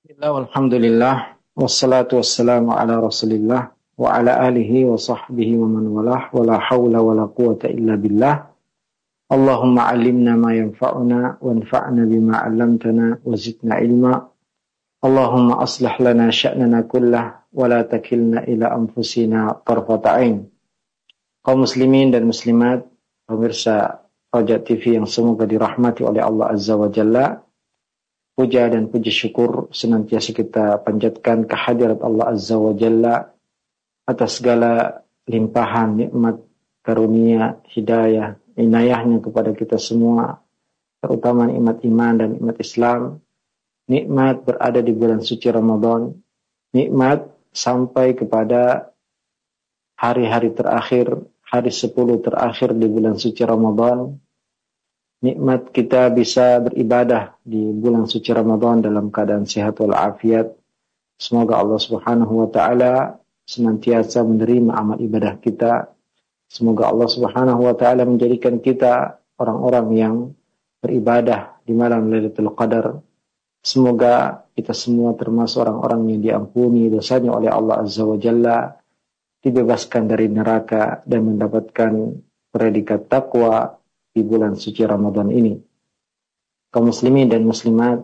Alhamdulillah, wassalatu wassalamu ala rasulillah, wa ala alihi wa sahbihi wa man walah, wa la hawla wa la quwata illa billah. Allahumma alimna ma yanfa'una, wa anfa'na bima 'allamtana, wa zidna ilma. Allahumma aslih lana sya'nana kullah, wa la takilna ila anfusina tarfata ain. Kaum muslimin dan muslimat, pemirsa Raja TV yang semoga dirahmati oleh Allah Azza wa Jalla. Puja dan puji syukur senantiasa kita panjatkan kehadirat Allah Azza wa Jalla atas segala limpahan nikmat, karunia, hidayah, inayahnya kepada kita semua, terutama nikmat iman dan nikmat Islam, nikmat berada di bulan suci Ramadan, nikmat sampai kepada hari-hari terakhir, hari 10 terakhir di bulan suci Ramadan, nikmat kita bisa beribadah di bulan suci Ramadan dalam keadaan sehat walafiat. Semoga Allah Subhanahu wa taala senantiasa menerima amal ibadah kita. Semoga Allah Subhanahu wa taala menjadikan kita orang-orang yang beribadah di malam Lailatul Qadar. Semoga kita semua termasuk orang-orang yang diampuni dosanya oleh Allah Azza wa Jalla, dibebaskan dari neraka dan mendapatkan predikat takwa di bulan suci Ramadan ini. Kaum muslimin dan muslimat,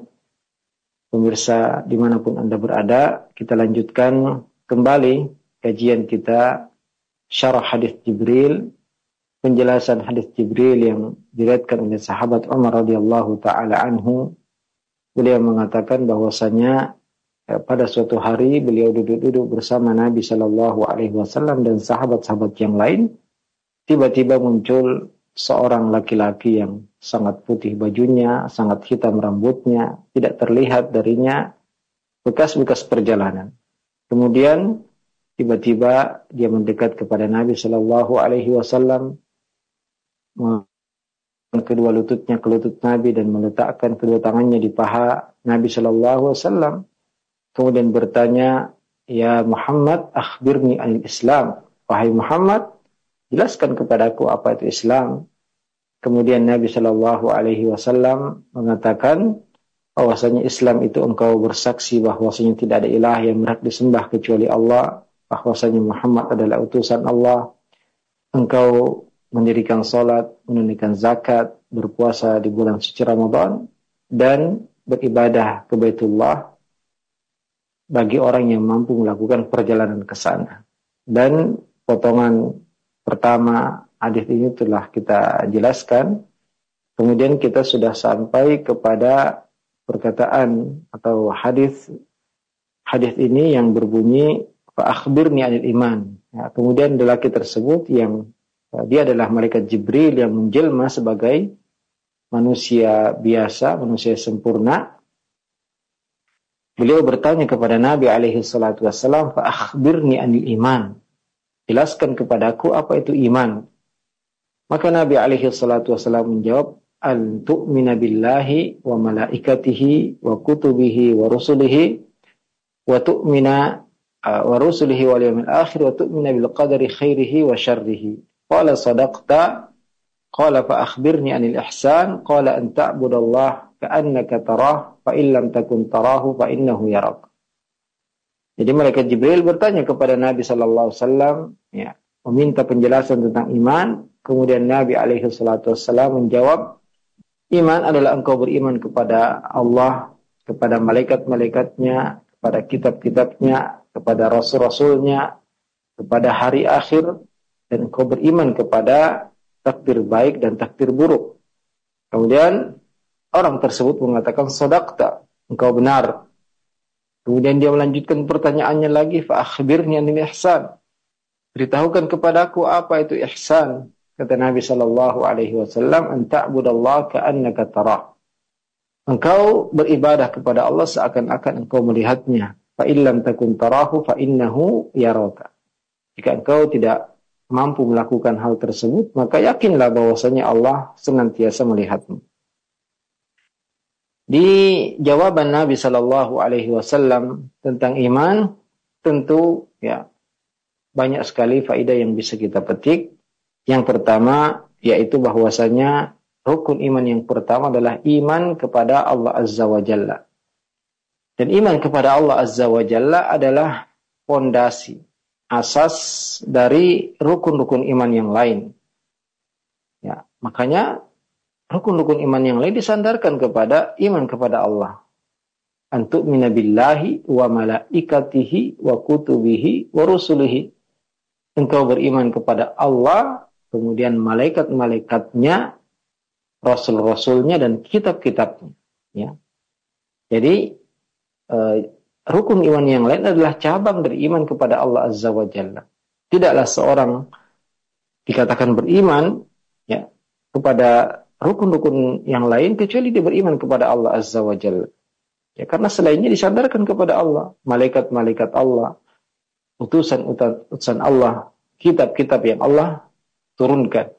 pemirsa dimanapun Anda berada, kita lanjutkan kembali kajian kita syarah hadis Jibril, penjelasan hadis Jibril yang diriwayatkan oleh sahabat Umar radhiyallahu taala anhu. Beliau mengatakan bahwasanya pada suatu hari beliau duduk-duduk bersama Nabi sallallahu alaihi wasallam dan sahabat-sahabat yang lain. Tiba-tiba muncul seorang laki-laki yang sangat putih bajunya, sangat hitam rambutnya, tidak terlihat darinya bekas-bekas perjalanan. Kemudian tiba-tiba dia mendekat kepada Nabi Shallallahu Alaihi Wasallam, mengangkat kedua lututnya ke lutut Nabi dan meletakkan kedua tangannya di paha Nabi Shallallahu Alaihi Wasallam. Kemudian bertanya, ya Muhammad, akhbirni anil Islam. Wahai Muhammad, jelaskan kepadaku apa itu Islam. Kemudian Nabi Shallallahu Alaihi Wasallam mengatakan bahwasanya Islam itu engkau bersaksi bahwasanya tidak ada ilah yang berhak disembah kecuali Allah, bahwasanya Muhammad adalah utusan Allah. Engkau mendirikan salat, menunaikan zakat, berpuasa di bulan suci Ramadan, dan beribadah ke Baitullah bagi orang yang mampu melakukan perjalanan ke sana. Dan potongan pertama hadis ini telah kita jelaskan. Kemudian kita sudah sampai kepada perkataan atau hadis ini yang berbunyi fa akhbirni anil iman. Ya, kemudian lelaki tersebut yang dia adalah malaikat Jibril yang menjelma sebagai manusia biasa, manusia sempurna. Beliau bertanya kepada Nabi alaihi salatu wassalam, fa akhbirni anil iman. Jelaskan kepadaku apa itu iman. Maka Nabi alaihi salatu wasallam menjawab, an tu'mina billahi wa malaikatihi wa kutubihi wa rusulihi wa tu'mina wa rusulihi wal yawmil akhir wa tu'mina bil qadari khairihi wa syarrihi. Qala sadaqta. Qala fa akhbirni anil ihsan. Qala an ta'budallaha ka'annaka tarah fa in lam takun tarahu fa innahu yarak. Jadi malaikat Jibril bertanya kepada Nabi sallallahu alaihi wasallam, ya, meminta penjelasan tentang iman. Kemudian Nabi alaihi salatu wassalam menjawab, iman adalah engkau beriman kepada Allah, kepada malaikat-malaikatnya, kepada kitab-kitabnya, kepada rasul-rasulnya, kepada hari akhir, dan engkau beriman kepada takdir baik dan takdir buruk. Kemudian orang tersebut mengatakan, sadaqta, engkau benar. Kemudian dia melanjutkan pertanyaannya lagi, fa akhbirni anil ihsan. Beritahukan kepadaku apa itu ihsan. Kata Nabi sallallahu alaihi wasallam, an ta'budallaha ka'annaka tarah. Engkau beribadah kepada Allah seakan-akan engkau melihatnya. Fa illam takun tarahu fa innahu yaraka. Jika engkau tidak mampu melakukan hal tersebut, maka yakinlah bahwasanya Allah senantiasa melihatmu. Di jawaban Nabi sallallahu alaihi wasallam tentang iman, tentu ya banyak sekali faedah yang bisa kita petik. Yang pertama yaitu bahwasanya rukun iman yang pertama adalah iman kepada Allah Azza wa Jalla. Dan iman kepada Allah Azza wa Jalla adalah fondasi, asas dari rukun-rukun iman yang lain. Ya, makanya rukun-rukun iman yang lain disandarkan kepada iman kepada Allah. Antu'mina billahi wa malaikatihi wa kutubihi wa rusulihi. Engkau beriman kepada Allah, kemudian malaikat-malaikatnya, rasul-rasulnya, dan kitab-kitabnya. Ya. Jadi rukun iman yang lain adalah cabang dari iman kepada Allah Azza wa Jalla. Tidaklah seorang dikatakan beriman ya kepada rukun-rukun yang lain kecuali dia beriman kepada Allah Azza wa Jalla. Ya, karena selainnya disandarkan kepada Allah, malaikat-malaikat Allah, utusan Allah, kitab-kitab yang Allah turunkan.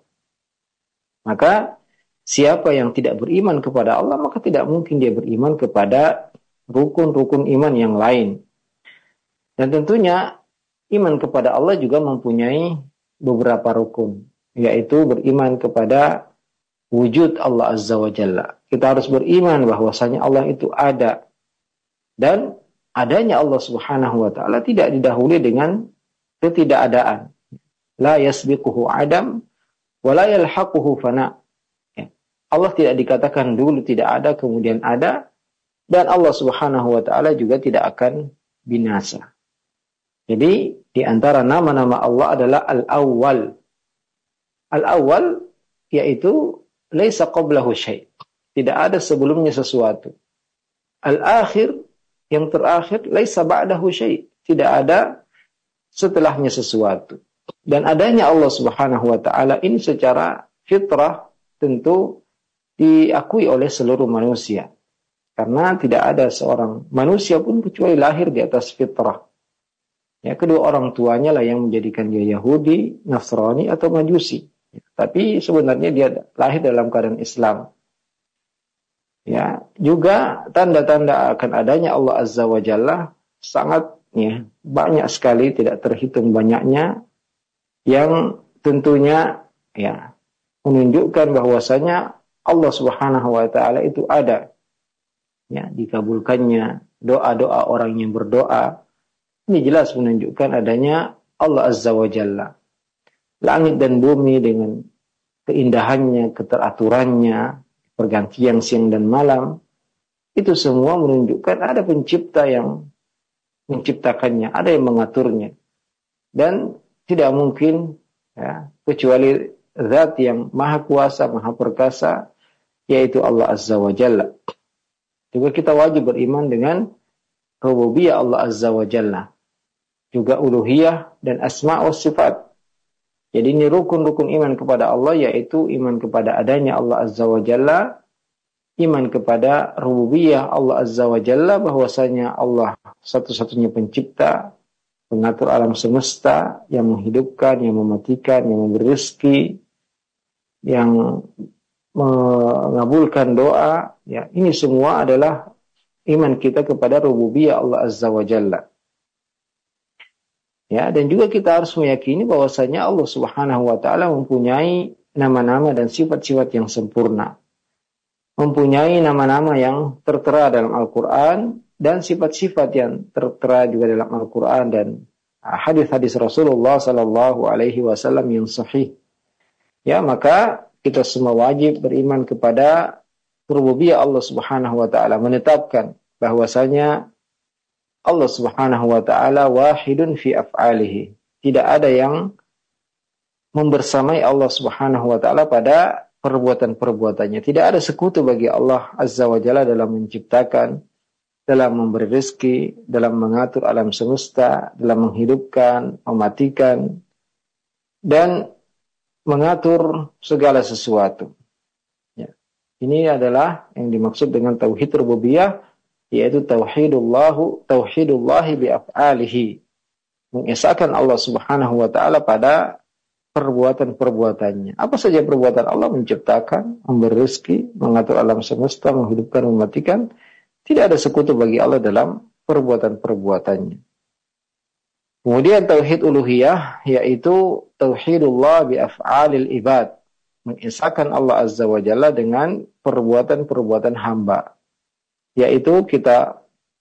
Maka siapa yang tidak beriman kepada Allah, maka tidak mungkin dia beriman kepada rukun-rukun iman yang lain. Dan tentunya iman kepada Allah juga mempunyai beberapa rukun, yaitu beriman kepada wujud Allah Azza wa Jalla. Kita harus beriman bahwasanya Allah itu ada, dan adanya Allah Subhanahu wa taala tidak didahului dengan ketidakadaan. La yasbiquhu adam wa la yalhaquhu fana. Allah tidak dikatakan dulu tidak ada kemudian ada, dan Allah Subhanahu wa taala juga tidak akan binasa. Jadi di antara nama-nama Allah adalah Al-Awwal. Al-Awwal yaitu laisa qablahu syai'. Tidak ada sebelumnya sesuatu. Al-Akhir yang terakhir laisa ba'dahu syai'. Tidak ada setelahnya sesuatu. Dan adanya Allah Subhanahu wa taala ini secara fitrah tentu diakui oleh seluruh manusia. Karena tidak ada seorang manusia pun kecuali lahir di atas fitrah. Ya, kedua orang tuanya lah yang menjadikan dia Yahudi, Nasrani, atau Majusi. Ya, tapi sebenarnya dia lahir dalam keadaan Islam. Ya, juga tanda-tanda akan adanya Allah Azza wa Jalla sangat banyak sekali, tidak terhitung banyaknya, yang tentunya ya menunjukkan bahwasanya Allah Subhanahu wa taala itu ada. Ya, dikabulkannya doa-doa orang yang berdoa. Ini jelas menunjukkan adanya Allah Azza wa Jalla. Langit dan bumi dengan keindahannya, keteraturannya, pergantian siang dan malam, itu semua menunjukkan ada pencipta yang menciptakannya, ada yang mengaturnya. Dan tidak mungkin ya, kecuali zat yang maha kuasa, maha perkasa, yaitu Allah Azza wa Jalla. Juga kita wajib beriman dengan rububiyah Allah Azza wa Jalla. Juga uluhiyah dan asma' wa sifat. Jadi ini rukun-rukun iman kepada Allah, yaitu iman kepada adanya Allah Azza wa Jalla, iman kepada rububiyah Allah Azza wa Jalla, bahwasanya Allah satu-satunya pencipta, pengatur alam semesta, yang menghidupkan, yang mematikan, yang memberi rezeki, yang mengabulkan doa, ya, ini semua adalah iman kita kepada rububiyah Allah Azza wa Jalla. Ya, dan juga kita harus meyakini bahwasanya Allah Subhanahu wa taala mempunyai nama-nama dan sifat-sifat yang sempurna. Mempunyai nama-nama yang tertera dalam Al-Qur'an dan sifat-sifat yang tertera juga dalam Al-Qur'an dan hadis-hadis Rasulullah sallallahu alaihi wasallam yang sahih. Ya, maka kita semua wajib beriman kepada rububiyah Allah Subhanahu wa taala, menetapkan bahwasanya Allah Subhanahu wa taala wahidun fi af'alihi. Tidak ada yang membersamai Allah Subhanahu wa taala pada perbuatan-perbuatannya. Tidak ada sekutu bagi Allah Azza wa Jalla dalam menciptakan, dalam memberi rezeki, dalam mengatur alam semesta, dalam menghidupkan, mematikan, dan mengatur segala sesuatu. Ya. Ini adalah yang dimaksud dengan tauhid rububiyah, yaitu tauhidullahi bi af'alihi. Mengesahkan Allah Subhanahu wa taala pada perbuatan-perbuatannya. Apa saja perbuatan Allah? Menciptakan, memberi rezeki, mengatur alam semesta, menghidupkan, mematikan. Tidak ada sekutu bagi Allah dalam perbuatan-perbuatannya. Kemudian tauhid uluhiyah, yaitu tauhidullah bi af'alil ibad. Mengesahkan Allah Azza wa Jalla dengan perbuatan-perbuatan hamba. Yaitu kita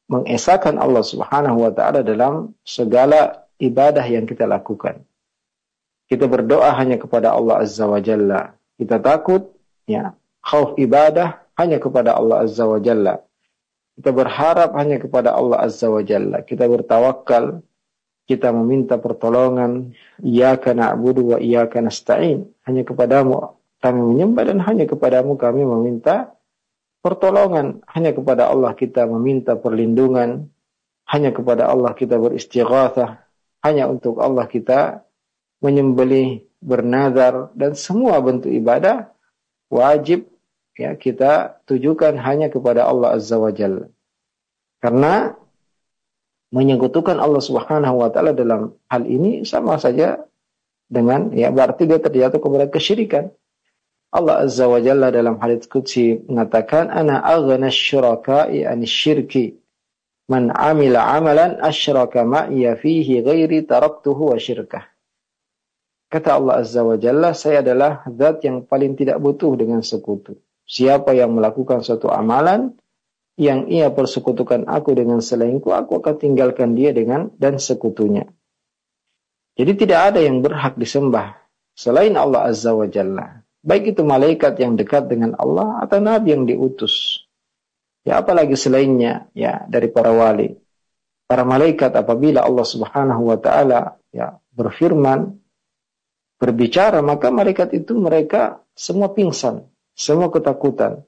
mengesahkan Allah Subhanahu wa taala dalam segala ibadah yang kita lakukan. Kita berdoa hanya kepada Allah Azza wa Jalla. Kita takut, ya, khauf ibadah hanya kepada Allah Azza wa Jalla. Kita berharap hanya kepada Allah Azza wa Jalla. Kita bertawakal, kita meminta pertolongan, iyyaka na'budu wa iyyaka nasta'in. Hanya kepadamu kami menyembah dan hanya kepadamu kami meminta pertolongan. Hanya kepada Allah kita meminta perlindungan. Hanya kepada Allah kita beristighatsah. Hanya untuk Allah kita menyembelih, bernazar, dan semua bentuk ibadah wajib, ya, kita tujukan hanya kepada Allah Azza wa Jalla. Karena menyekutukan Allah Subhanahu wa taala dalam hal ini sama saja dengan, ya, berarti dia terjatuh kepada kesyirikan. Allah Azza wa Jalla dalam hadits qudsi mengatakan, ana aghna asy-syuraka'i 'anasy-syirki man 'amila 'amalan asyraka ma'iya fihi ghairi taraktuhu wa syirkah. Kata Allah Azza wa Jalla, saya adalah zat yang paling tidak butuh dengan sekutu. Siapa yang melakukan suatu amalan yang ia persekutukan aku dengan selainku, aku akan tinggalkan dia dengan dan sekutunya. Jadi tidak ada yang berhak disembah selain Allah Azza wa Jalla. Baik itu malaikat yang dekat dengan Allah atau nabi yang diutus. Ya, apalagi selainnya, ya, dari para wali. Para malaikat apabila Allah Subhanahu wa taala, ya, berfirman, berbicara, maka malaikat itu mereka semua pingsan, semua ketakutan.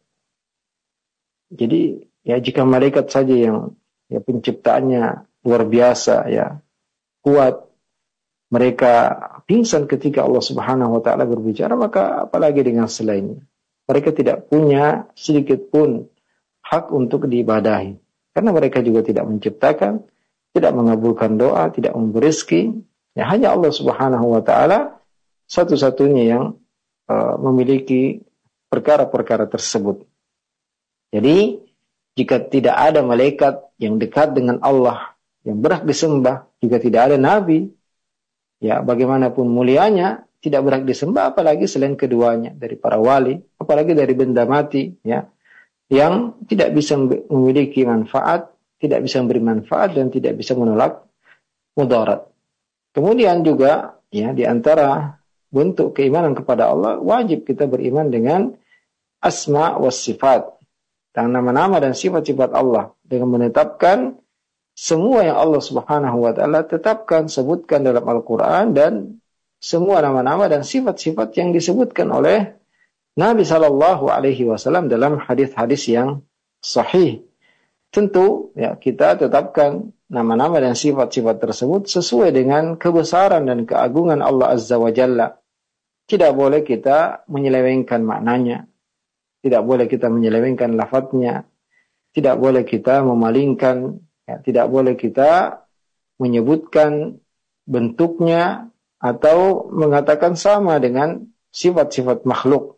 Jadi, ya, jika malaikat saja yang, ya, penciptaannya luar biasa, ya, kuat, mereka pingsan ketika Allah Subhanahu wa taala berbicara, maka apalagi dengan selainnya. Mereka tidak punya sedikit pun hak untuk diibadahi. Karena mereka juga tidak menciptakan, tidak mengabulkan doa, tidak memberi rezeki. Ya, hanya Allah Subhanahu wa taala satu-satunya yang memiliki perkara-perkara tersebut. Jadi, jika tidak ada malaikat yang dekat dengan Allah, yang berhak disembah, juga tidak ada nabi, ya, bagaimanapun mulianya, tidak berhak disembah, apalagi selain keduanya, dari para wali, apalagi dari benda mati, ya, yang tidak bisa memiliki manfaat, tidak bisa memberi manfaat, dan tidak bisa menolak mudarat. Kemudian juga, ya, di antara bentuk keimanan kepada Allah, wajib kita beriman dengan asma was sifat, dan nama-nama dan sifat-sifat Allah, dengan menetapkan semua yang Allah Subhanahu wa taala tetapkan, sebutkan dalam Al-Qur'an, dan semua nama-nama dan sifat-sifat yang disebutkan oleh Nabi sallallahu alaihi wasallam dalam hadis-hadis yang sahih. Tentu, ya, kita tetapkan nama-nama dan sifat-sifat tersebut sesuai dengan kebesaran dan keagungan Allah Azza wa Jalla. Tidak boleh kita menyelewengkan maknanya. Tidak boleh kita menyelewengkan lafadznya. Tidak boleh kita memalingkan, ya, tidak boleh kita menyebutkan bentuknya atau mengatakan sama dengan sifat-sifat makhluk.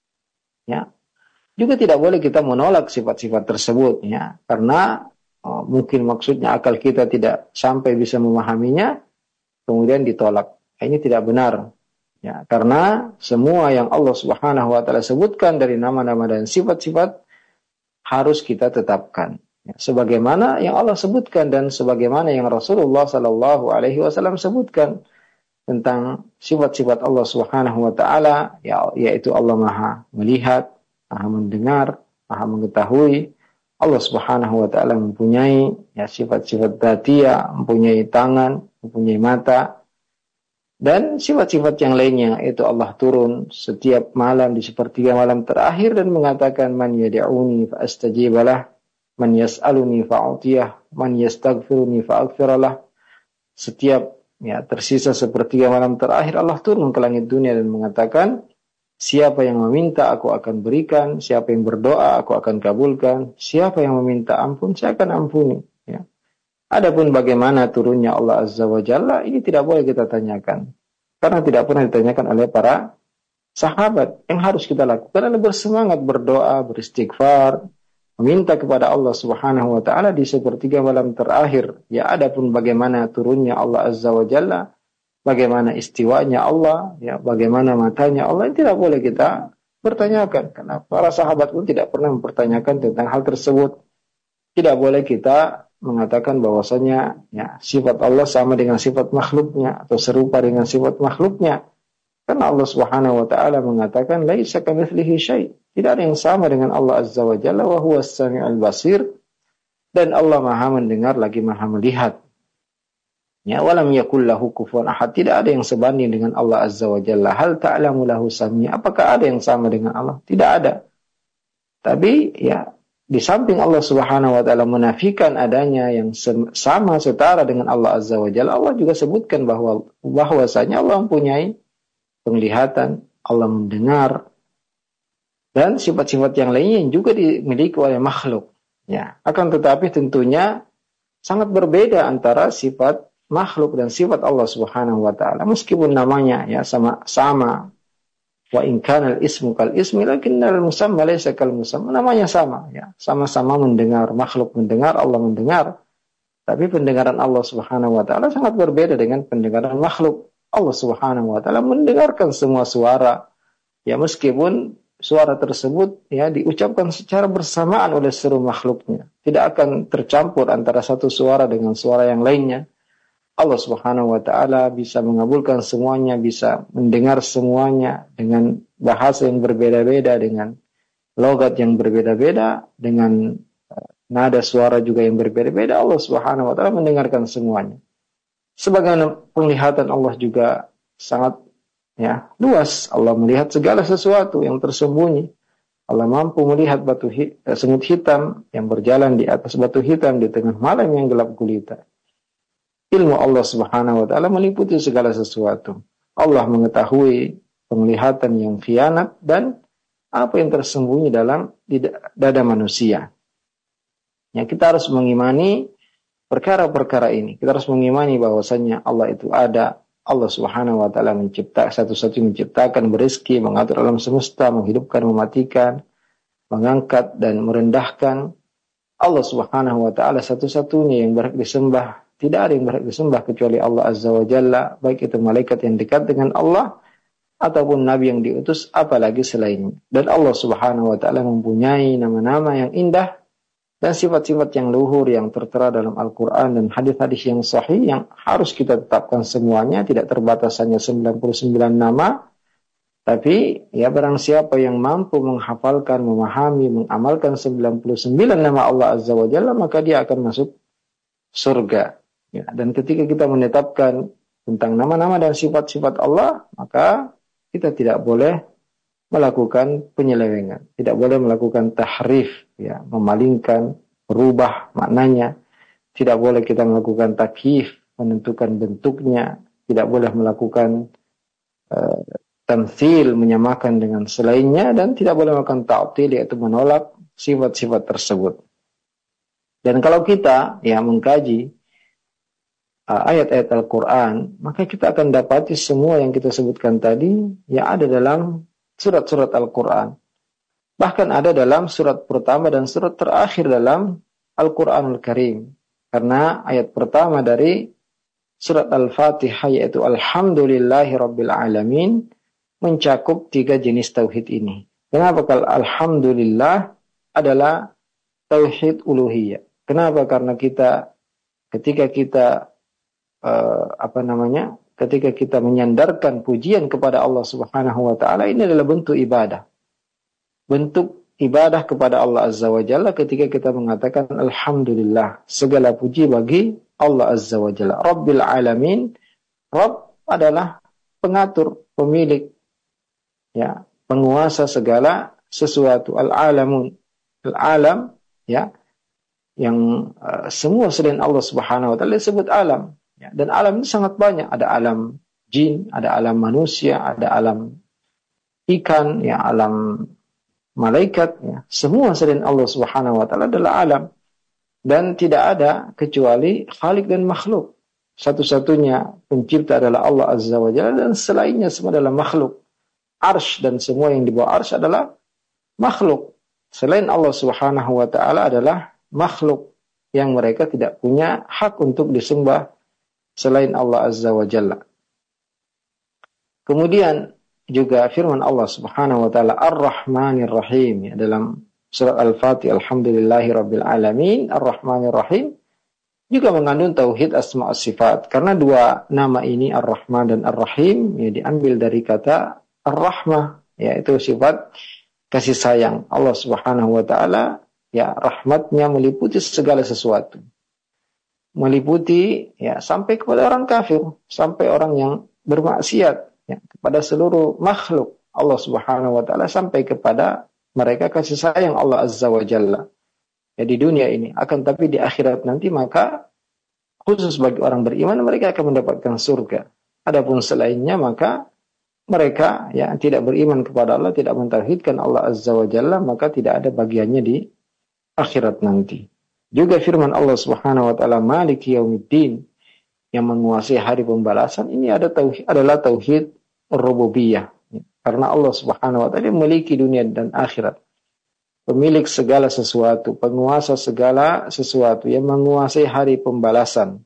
Ya. Juga tidak boleh kita menolak sifat-sifat tersebut, ya, karena mungkin maksudnya akal kita tidak sampai bisa memahaminya, kemudian ditolak. Ini tidak benar. Ya, karena semua yang Allah Subhanahu wa taala sebutkan dari nama-nama dan sifat-sifat harus kita tetapkan. Ya, sebagaimana yang Allah sebutkan dan sebagaimana yang Rasulullah sallallahu alaihi wasallam sebutkan tentang sifat-sifat Allah Subhanahu wa taala, ya, yaitu Allah Maha melihat, Maha mendengar, Maha mengetahui. Allah Subhanahu wa taala mempunyai, ya, sifat-sifat dzatiyah, mempunyai tangan, mempunyai mata, dan sifat-sifat yang lainnya. Itu Allah turun setiap malam di sepertiga malam terakhir dan mengatakan, man yad'uni fa astajibalah, man yas'aluni fa'utiyah, man yastaghfiruni fa'aghfiralah. Setiap, ya, tersisa sepertiga malam terakhir, Allah turun ke langit dunia dan mengatakan, siapa yang meminta aku akan berikan, siapa yang berdoa aku akan kabulkan, siapa yang meminta ampun saya akan ampuni. Ya. Adapun bagaimana turunnya Allah Azza wa Jalla, ini tidak boleh kita tanyakan. Karena tidak pernah ditanyakan oleh para sahabat. Yang harus kita lakukan adalah bersemangat berdoa, beristighfar, meminta kepada Allah Subhanahu wa taala di sepertiga malam terakhir. Ya, adapun bagaimana turunnya Allah Azza wa Jalla, bagaimana istiwanya Allah, ya, bagaimana matanya Allah, ini tidak boleh kita pertanyakan. Karena para sahabat pun tidak pernah mempertanyakan tentang hal tersebut. Tidak boleh kita mengatakan bahwasanya ya sifat Allah sama dengan sifat makhluknya atau serupa dengan sifat makhluknya. Karena Allah Subhanahu wa taala mengatakan laisa kamitslihi syai'. Tidak ada yang sama dengan Allah Azza wa Jalla wa huwas samiul basir, dan Allah Maha mendengar lagi Maha melihat. Ya, walam yakul lahu kufuwan ahad. Tidak ada yang sebanding dengan Allah Azza wa Jalla. Hal ta'lamu lahu samia. Apakah ada yang sama dengan Allah? Tidak ada. Tapi ya di samping Allah Subhanahu wa taala menafikan adanya yang sama setara dengan Allah Azza wa Jalla, Allah juga sebutkan bahwasanya Allah mempunyai penglihatan, Allah mendengar, dan sifat-sifat yang lainnya yang juga dimiliki oleh makhluk. Ya, akan tetapi tentunya sangat berbeda antara sifat makhluk dan sifat Allah Subhanahu wa taala. Meskipun namanya ya sama. Wa in kana al-ismu kal ismi lakinnal musamma laysa kal musamma. Namanya sama ya. Sama-sama mendengar, makhluk mendengar, Allah mendengar. Tapi pendengaran Allah Subhanahu wa taala sangat berbeda dengan pendengaran makhluk. Allah Subhanahu wa taala mendengarkan semua suara. Ya, meskipun suara tersebut ya diucapkan secara bersamaan oleh seluruh makhluknya. Tidak akan tercampur antara satu suara dengan suara yang lainnya. Allah Subhanahu wa taala bisa mengabulkan semuanya, bisa mendengar semuanya dengan bahasa yang berbeda-beda, dengan logat yang berbeda-beda, dengan nada suara juga yang berbeda-beda. Allah Subhanahu wa taala mendengarkan semuanya. Sebagaimana penglihatan Allah juga sangat ya luas. Allah melihat segala sesuatu yang tersembunyi. Allah mampu melihat semut hitam yang berjalan di atas batu hitam di tengah malam yang gelap gulita. Ilmu Allah Subhanahu wa taala meliputi segala sesuatu. Allah mengetahui penglihatan yang khianat dan apa yang tersembunyi dalam dada manusia. Ya, kita harus mengimani perkara-perkara ini. Kita harus mengimani bahwasanya Allah itu ada. Allah Subhanahu wa taala satu-satunya menciptakan, berizki, mengatur alam semesta, menghidupkan, mematikan, mengangkat dan merendahkan. Allah Subhanahu wa taala satu-satunya yang berhak disembah. Tidak ada yang berhak disembah kecuali Allah Azza wa Jalla, baik itu malaikat yang dekat dengan Allah ataupun nabi yang diutus, apalagi selainnya. Dan Allah Subhanahu wa taala mempunyai nama-nama yang indah dan sifat-sifat yang luhur yang tertera dalam Al-Qur'an dan hadis-hadis yang sahih yang harus kita tetapkan semuanya, tidak terbatas hanya 99 nama. Tapi ya barang siapa yang mampu menghafalkan, memahami, mengamalkan 99 nama Allah Azza wa Jalla, maka dia akan masuk surga. Ya, dan ketika kita menetapkan tentang nama-nama dan sifat-sifat Allah, maka kita tidak boleh melakukan penyelewengan, tidak boleh melakukan tahrif, ya, memalingkan, merubah maknanya. Tidak boleh kita melakukan takyif, menentukan bentuknya. Tidak boleh melakukan tamtsil, menyamakan dengan selainnya, dan tidak boleh melakukan ta'til, yaitu menolak sifat-sifat tersebut. Dan kalau kita ya mengkaji ayat-ayat Al-Quran, maka kita akan dapati semua yang kita sebutkan tadi yang ada dalam surat-surat Al-Quran. Bahkan ada dalam surat pertama dan surat terakhir dalam Al-Quranul Karim. Karena ayat pertama dari surat Al-Fatihah yaitu Alhamdulillahi Rabbil Alamin mencakup 3 jenis tauhid ini. Kenapa? Kalau Alhamdulillah adalah tauhid uluhiyah. Kenapa? Karena ketika kita ketika kita menyandarkan pujian kepada Allah Subhanahu wa taala, ini adalah bentuk ibadah. Bentuk ibadah kepada Allah Azza wa Jalla ketika kita mengatakan alhamdulillah, segala puji bagi Allah Azza wa Jalla. Rabbil alamin, Rabb adalah pengatur, pemilik, ya, penguasa segala sesuatu. Al-alamun, al-alam, ya, yang semua selain Allah Subhanahu wa taala disebut alam. Ya, dan alam itu sangat banyak. Ada alam jin, ada alam manusia, ada alam ikan, ya, alam malaikat. Ya. Semua selain Allah Subhanahu wa taala adalah alam. Dan tidak ada kecuali khalik dan makhluk. Satu-satunya pencipta adalah Allah Azza wa Jalla, dan selainnya semua adalah makhluk. Arsh dan semua yang di bawah arsh adalah makhluk. Selain Allah Subhanahu wa taala adalah makhluk yang mereka tidak punya hak untuk disembah selain Allah Azza wa Jalla. Kemudian juga firman Allah Subhanahu wa taala Ar-Rahmanir Rahim, ya, dalam surat Al-Fatihah, Alhamdulillahi Rabbil Alamin, Ar-Rahmanir Rahim, juga mengandung tauhid asma wa sifat. Karena dua nama ini Ar-Rahman dan Ar-Rahim ya diambil dari kata Ar-Rahmah, yaitu sifat kasih sayang Allah Subhanahu wa taala, ya rahmatnya meliputi segala sesuatu. Meliputi ya sampai kepada orang kafir, sampai orang yang bermaksiat ya, kepada seluruh makhluk Allah Subhanahu wa taala, sampai kepada mereka kasih sayang Allah Azza wa Jalla. Ya di dunia ini, akan tapi di akhirat nanti maka khusus bagi orang beriman mereka akan mendapatkan surga. Adapun selainnya maka mereka ya tidak beriman kepada Allah, tidak mentauhidkan Allah Azza wa Jalla, maka tidak ada bagiannya di akhirat nanti. Juga firman Allah Subhanahu wa taala Maliki Yaumiddin, yang menguasai hari pembalasan, ini adalah tauhid rububiyah. Karena Allah Subhanahu wa taala memiliki dunia dan akhirat. Pemilik segala sesuatu, penguasa segala sesuatu, yang menguasai hari pembalasan.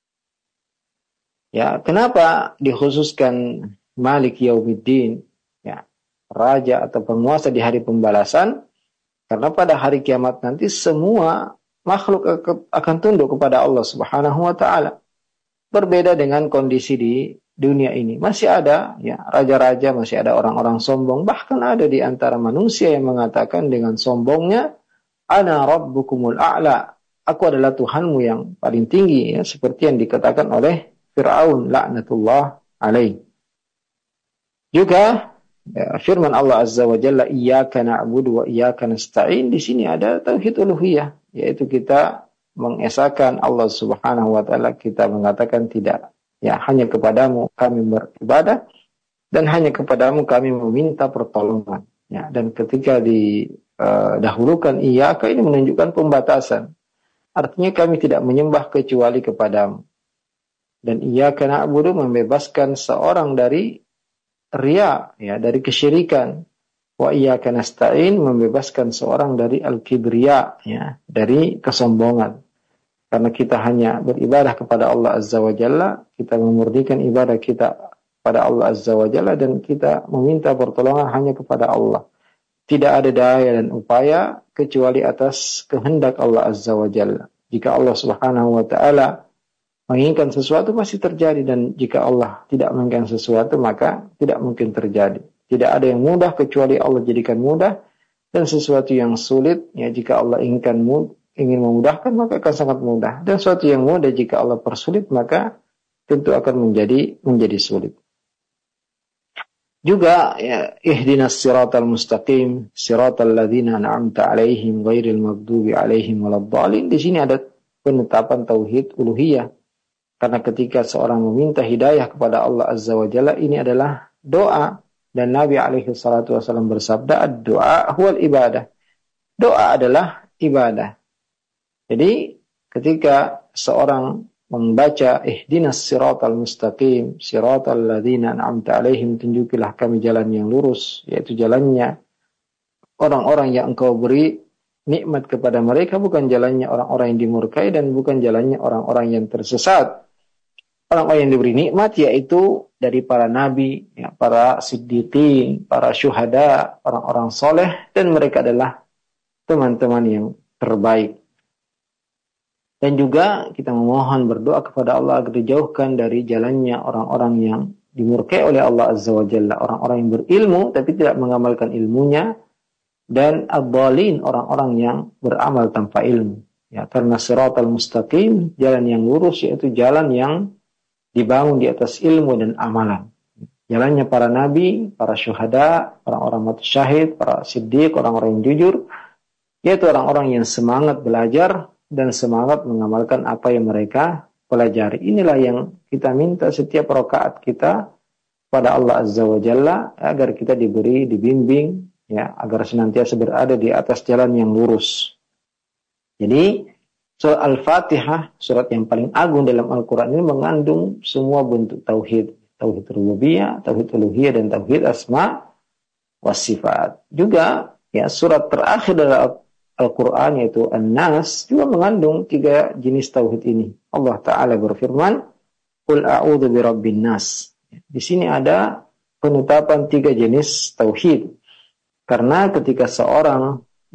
Ya, kenapa dikhususkan Malik Yaumiddin, ya, raja atau penguasa di hari pembalasan? Karena pada hari kiamat nanti semua makhluk akan tunduk kepada Allah Subhanahu wa taala. Berbeda dengan kondisi di dunia ini. Masih ada ya raja-raja, masih ada orang-orang sombong, bahkan ada di antara manusia yang mengatakan dengan sombongnya, ana rabbukumul a'la, aku adalah Tuhanmu yang paling tinggi, ya, seperti yang dikatakan oleh Fir'aun laknatullah alaih. Juga ya, firman Allah Azza wa Jalla iyyaka na'budu wa iyyaka nasta'in, di sini ada tauhid uluhiyah, yaitu kita mengesahkan Allah Subhanahu wa taala, kita mengatakan tidak, ya hanya kepadamu kami beribadah dan hanya kepadamu kami meminta pertolongan. Ya, dan ketika didahulukan iyyaka, ini menunjukkan pembatasan. Artinya kami tidak menyembah kecuali kepadamu. Dan iyyaka na'budu membebaskan seorang dari riya, ya, dari kesyirikan. Wa iyyaka nasta'in membebaskan seorang dari al-kibriya, ya, dari kesombongan. Karena kita hanya beribadah kepada Allah Azza wa Jalla, kita memurnikan ibadah kita pada Allah Azza wa Jalla, dan kita meminta pertolongan hanya kepada Allah. Tidak ada daya dan upaya kecuali atas kehendak Allah Azza wa Jalla. Jika Allah Subhanahu wa taala menginginkan sesuatu pasti terjadi, dan jika Allah tidak menginginkan sesuatu maka tidak mungkin terjadi. Tidak ada yang mudah kecuali Allah jadikan mudah, dan sesuatu yang sulit ya jika Allah ingin memudahkan maka akan sangat mudah, dan sesuatu yang mudah jika Allah persulit maka tentu akan menjadi sulit. Juga ya, ihdinas siratal mustaqim siratal ladzina an'amta 'alaihim ghairil maghdubi 'alaihim waladdallin. Di sini ada penetapan tauhid uluhiyah. Karena ketika seorang meminta hidayah kepada Allah Azza wa Jalla, ini adalah doa, dan Nabi alaihi salatu wasallam bersabda, ad-du'a huwal ibadah. Doa adalah ibadah. Jadi ketika seorang membaca ihdinas siratal mustaqim siratal ladzina an'amta 'alaihim, tunjukilah kami jalan yang lurus, yaitu jalannya orang-orang yang engkau beri nikmat kepada mereka, bukan jalannya orang-orang yang dimurkai dan bukan jalannya orang-orang yang tersesat. Orang-orang yang diberi nikmat yaitu dari para nabi, ya, para siddiqin, para syuhada, orang-orang soleh, dan mereka adalah teman-teman yang terbaik. Dan juga kita memohon berdoa kepada Allah agar dijauhkan dari jalannya orang-orang yang dimurkai oleh Allah Azza wa Jalla, orang-orang yang berilmu tapi tidak mengamalkan ilmunya, dan ad-dhalin, orang-orang yang beramal tanpa ilmu. Ya, karena siratal mustaqim, jalan yang lurus, yaitu jalan yang dibangun di atas ilmu dan amalan. Jalannya para nabi, para syuhada, orang-orang mati syahid, para siddiq, orang-orang yang jujur, yaitu orang-orang yang semangat belajar dan semangat mengamalkan apa yang mereka pelajari. Inilah yang kita minta setiap rakaat kita pada Allah Azza wa Jalla, agar kita dibimbing, ya, agar senantiasa berada di atas jalan yang lurus. Jadi surat Al-Fatihah, surat yang paling agung dalam Al-Quran ini, mengandung semua bentuk tauhid. Tauhid rububiyah, tauhid uluhiyah, dan tauhid asma wa sifat. Juga ya, surat terakhir dalam Al-Quran yaitu An-Nas juga mengandung 3 jenis tauhid ini. Allah Ta'ala berfirman, Qul a'udhu birabbin nas. Di sini ada penetapan 3 jenis tauhid. Karena ketika seorang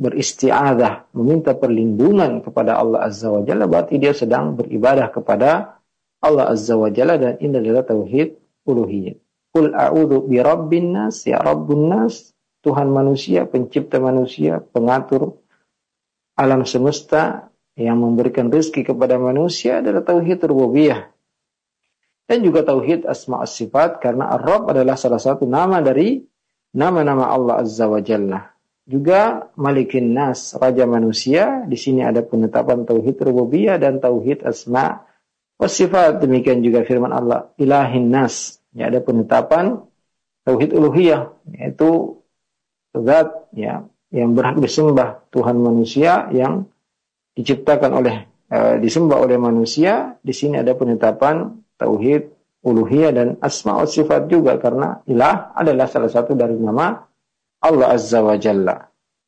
beristi'adzah, meminta perlindungan kepada Allah Azza wa Jalla, berarti dia sedang beribadah kepada Allah Azza wa Jalla, dan ini adalah tauhid uluhiyah. Qul a'udzu birabbin nas, ya Rabbun nas, Tuhan manusia, pencipta manusia, pengatur alam semesta, yang memberikan rezeki kepada manusia, adalah tauhid rububiyah. Dan juga tauhid asma' sifat, karena Ar-Rabb adalah salah satu nama dari nama-nama Allah Azza wa Jalla. Juga Malikin Nas, Raja Manusia. Di sini ada penetapan tauhid rububiyah dan tauhid asma' wa sifat. Demikian juga firman Allah, Ilahin Nas. Ya, ada penetapan tauhid uluhiyah, yaitu zat ya yang berhak disembah, Tuhan manusia yang diciptakan disembah oleh manusia. Di sini ada penetapan tauhid uluhiyah dan asma wa sifat juga, karena ilah adalah salah satu dari nama Allah Azza wa Jalla.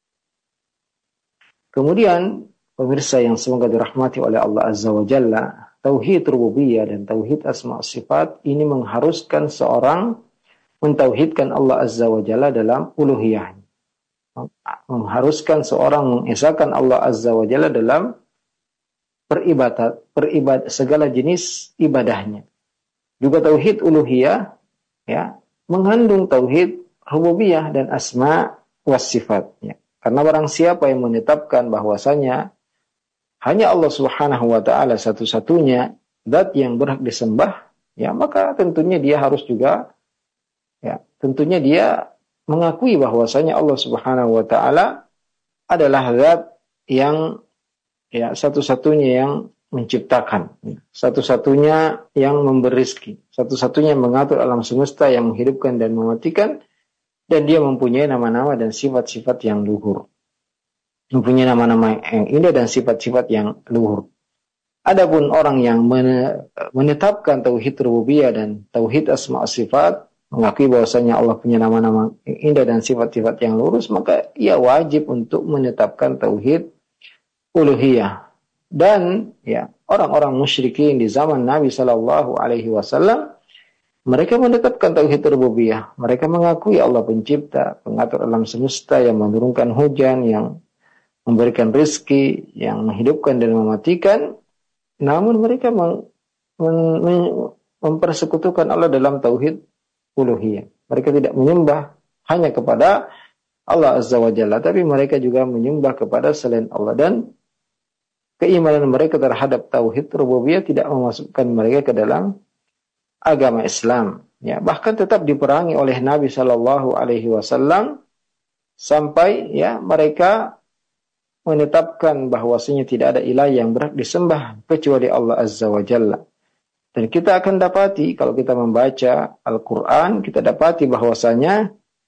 Kemudian pemirsa yang semoga dirahmati oleh Allah Azza wa Jalla, tauhid rububiyah dan tauhid asma wa sifat ini mengharuskan seorang mentauhidkan Allah Azza wa Jalla dalam uluhiyah. Mengharuskan seorang mengesahkan Allah Azza wa Jalla dalam peribadat segala jenis ibadahnya. Juga tauhid uluhiyah ya mengandung tauhid rububiyah dan asma was sifat ya. Karena barang siapa yang menetapkan bahwasanya hanya Allah Subhanahu wa taala satu-satunya zat yang berhak disembah, ya maka tentunya dia harus juga tentunya dia mengakui bahwasanya Allah Subhanahu wa taala adalah zat yang satu-satunya yang menciptakan, satu-satunya yang memberi rezeki, satu-satunya yang mengatur alam semesta, yang menghidupkan dan mematikan, dan dia mempunyai nama-nama dan sifat-sifat yang luhur. Mempunyai nama-nama yang indah dan sifat-sifat yang luhur. Adapun orang yang menetapkan tauhid rububiyah dan tauhid asma sifat, mengakui bahwasanya Allah punya nama-nama yang indah dan sifat-sifat yang lurus, maka ia wajib untuk menetapkan tauhid uluhiyah. Dan orang-orang musyrikin di zaman Nabi Shallallahu Alaihi Wasallam, mereka menetapkan tauhid rububiyah. Mereka mengakui Allah pencipta, pengatur alam semesta, yang menurunkan hujan, yang memberikan rezeki, yang menghidupkan dan mematikan. Namun mereka mempersekutukan Allah dalam tauhid uluhiyah. Mereka tidak menyembah hanya kepada Allah Azza wa Jalla, tapi mereka juga menyembah kepada selain Allah. Dan keimanan mereka terhadap tauhid rububiyah tidak memasukkan mereka ke dalam agama Islam. Ya, bahkan tetap diperangi oleh Nabi Shallallahu Alaihi Wasallam sampai mereka menetapkan bahwasanya tidak ada ilah yang berhak disembah kecuali Allah Azza wa Jalla. Dan kita akan dapati kalau kita membaca Al-Quran, kita dapati bahwasanya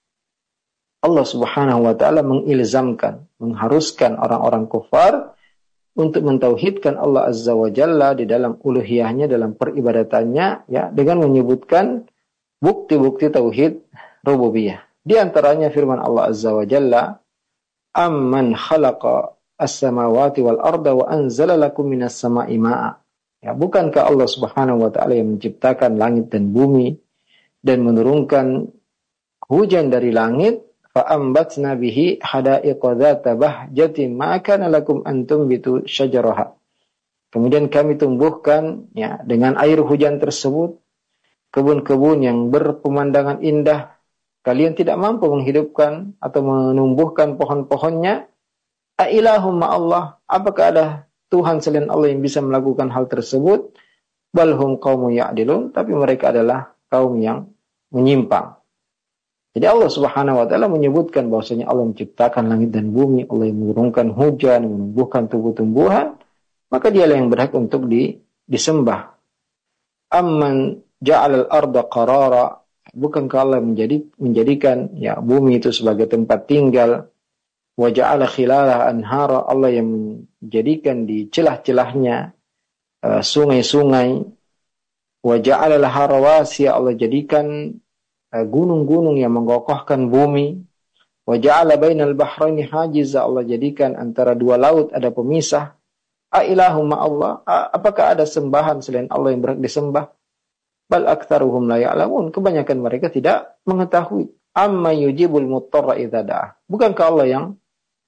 Allah Subhanahu wa taala mengilzamkan, mengharuskan orang-orang kufar untuk mentauhidkan Allah Azza wa Jalla di dalam uluhiyahnya, dalam peribadatannya, dengan menyebutkan bukti-bukti tauhid rububiyah. Di antaranya firman Allah Azza wa Jalla, "Amman khalaqa as-samawati wal arda wa anzala lakum minas sama'i ma'a." Ya, bukankah Allah Subhanahu wa taala yang menciptakan langit dan bumi dan menurunkan hujan dari langit? Fa'ambatna bihi hada'iqa dzata bahjatin ma kana lakum an tumbitu syajaraha. Kemudian kami tumbuhkan dengan air hujan tersebut kebun-kebun yang berpemandangan indah. Kalian tidak mampu menghidupkan atau menumbuhkan pohon-pohonnya. Ailahum ma'allah, apakah ada Tuhan selain Allah yang bisa melakukan hal tersebut? Balhum qaumun ya'dilun, tapi mereka adalah kaum yang menyimpang. Jadi Allah Subhanahu wa taala menyebutkan bahwasanya Allah menciptakan langit dan bumi, Allah yang menurunkan hujan, menumbuhkan tumbuh-tumbuhan, maka dialah yang berhak untuk disembah. Amman ja'alal arda qarara, bukankah Allah menjadikan bumi itu sebagai tempat tinggal? Wa ja'ala khilalaha anhara, Allah yang menjadikan di celah-celahnya sungai-sungai. Wa ja'ala laha rawasiya, Allah jadikan gunung-gunung yang mengokohkan bumi. Wa ja'ala bainal bahraini hajiza, Allah jadikan antara dua laut ada pemisah. A ilahum ma'allah, apakah ada sembahan selain Allah yang berhak disembah? Bal aktsaruhum la ya'lamun, kebanyakan mereka tidak mengetahui. Amma yujibul muttarra idza da'ah, bukankah Allah yang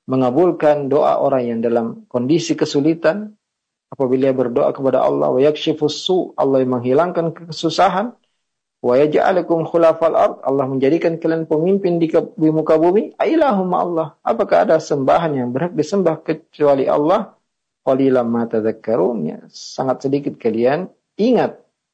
mengabulkan doa orang yang dalam kondisi kesulitan. Apabila berdoa kepada Allah, wa yakshifus su, Allah yang menghilangkan kesusahan, wa yaj'alukum khulafal ard, Allah menjadikan kalian pemimpin di muka bumi. Ailahum Allah, apakah ada sembahan yang berhak disembah kecuali Allah? Qalilan ma tadhakkarun, ya, sangat sedikit kalian ingat.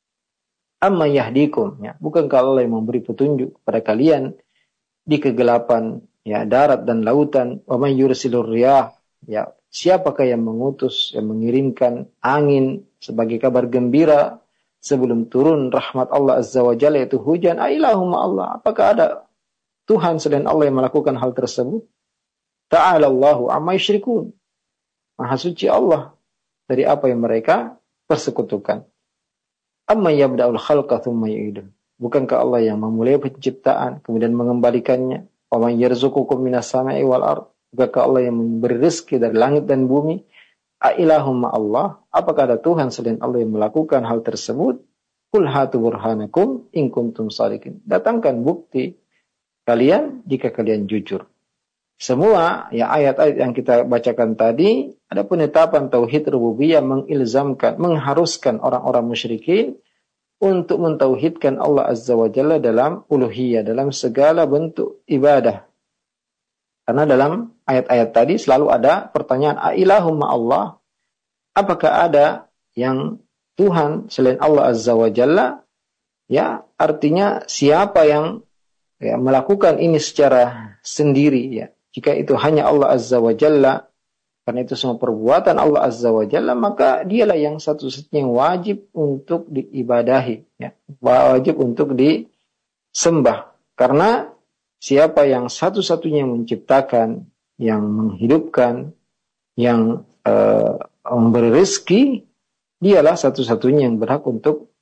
Amma yahdikum, ya, bukankah Allah yang memberi petunjuk kepada kalian di kegelapan, ya, darat dan lautan. Wa man yursilur riyah, ya, siapakah yang mengutus, yang mengirimkan angin sebagai kabar gembira sebelum turun rahmat Allah Azza wa Jalla, yaitu hujan. Ailahum Allah, apakah ada Tuhan selain Allah yang melakukan hal tersebut? Ta'ala Allahu amma yusyrikun, Maha suci Allah dari apa yang mereka persekutukan. Amma yabda'ul khalqa tsumma yu'iduh, bukankah Allah yang memulai penciptaan kemudian mengembalikannya? Wa man yarzuqukum minas sama'i wal ard, bukankah Allah yang memberi rezeki dari langit dan bumi? Ailahum Allah, apakah ada Tuhan selain Allah yang melakukan hal tersebut? Qul hatu burhanakum in kuntum shadiqin, datangkan bukti kalian jika kalian jujur. Semua, ya, ayat-ayat yang kita bacakan tadi ada penetapan tauhid rububiyah, mengilzamkan, mengharuskan orang-orang musyrikin untuk mentauhidkan Allah Azza wa Jalla dalam uluhiyah, dalam segala bentuk ibadah. Karena dalam ayat-ayat tadi selalu ada pertanyaan, ailahum Allah, apakah ada yang Tuhan selain Allah Azza wa Jalla? Ya, artinya siapa yang, ya, melakukan ini secara sendiri, ya. Jika itu hanya Allah Azza wa Jalla, karena itu semua perbuatan Allah Azza wa Jalla, maka dialah yang satu-satunya yang wajib untuk diibadahi, ya, wajib untuk disembah. Karena siapa yang satu-satunya yang menciptakan, yang menghidupkan, yang memberi rezeki, dialah satu-satunya yang berhak untuk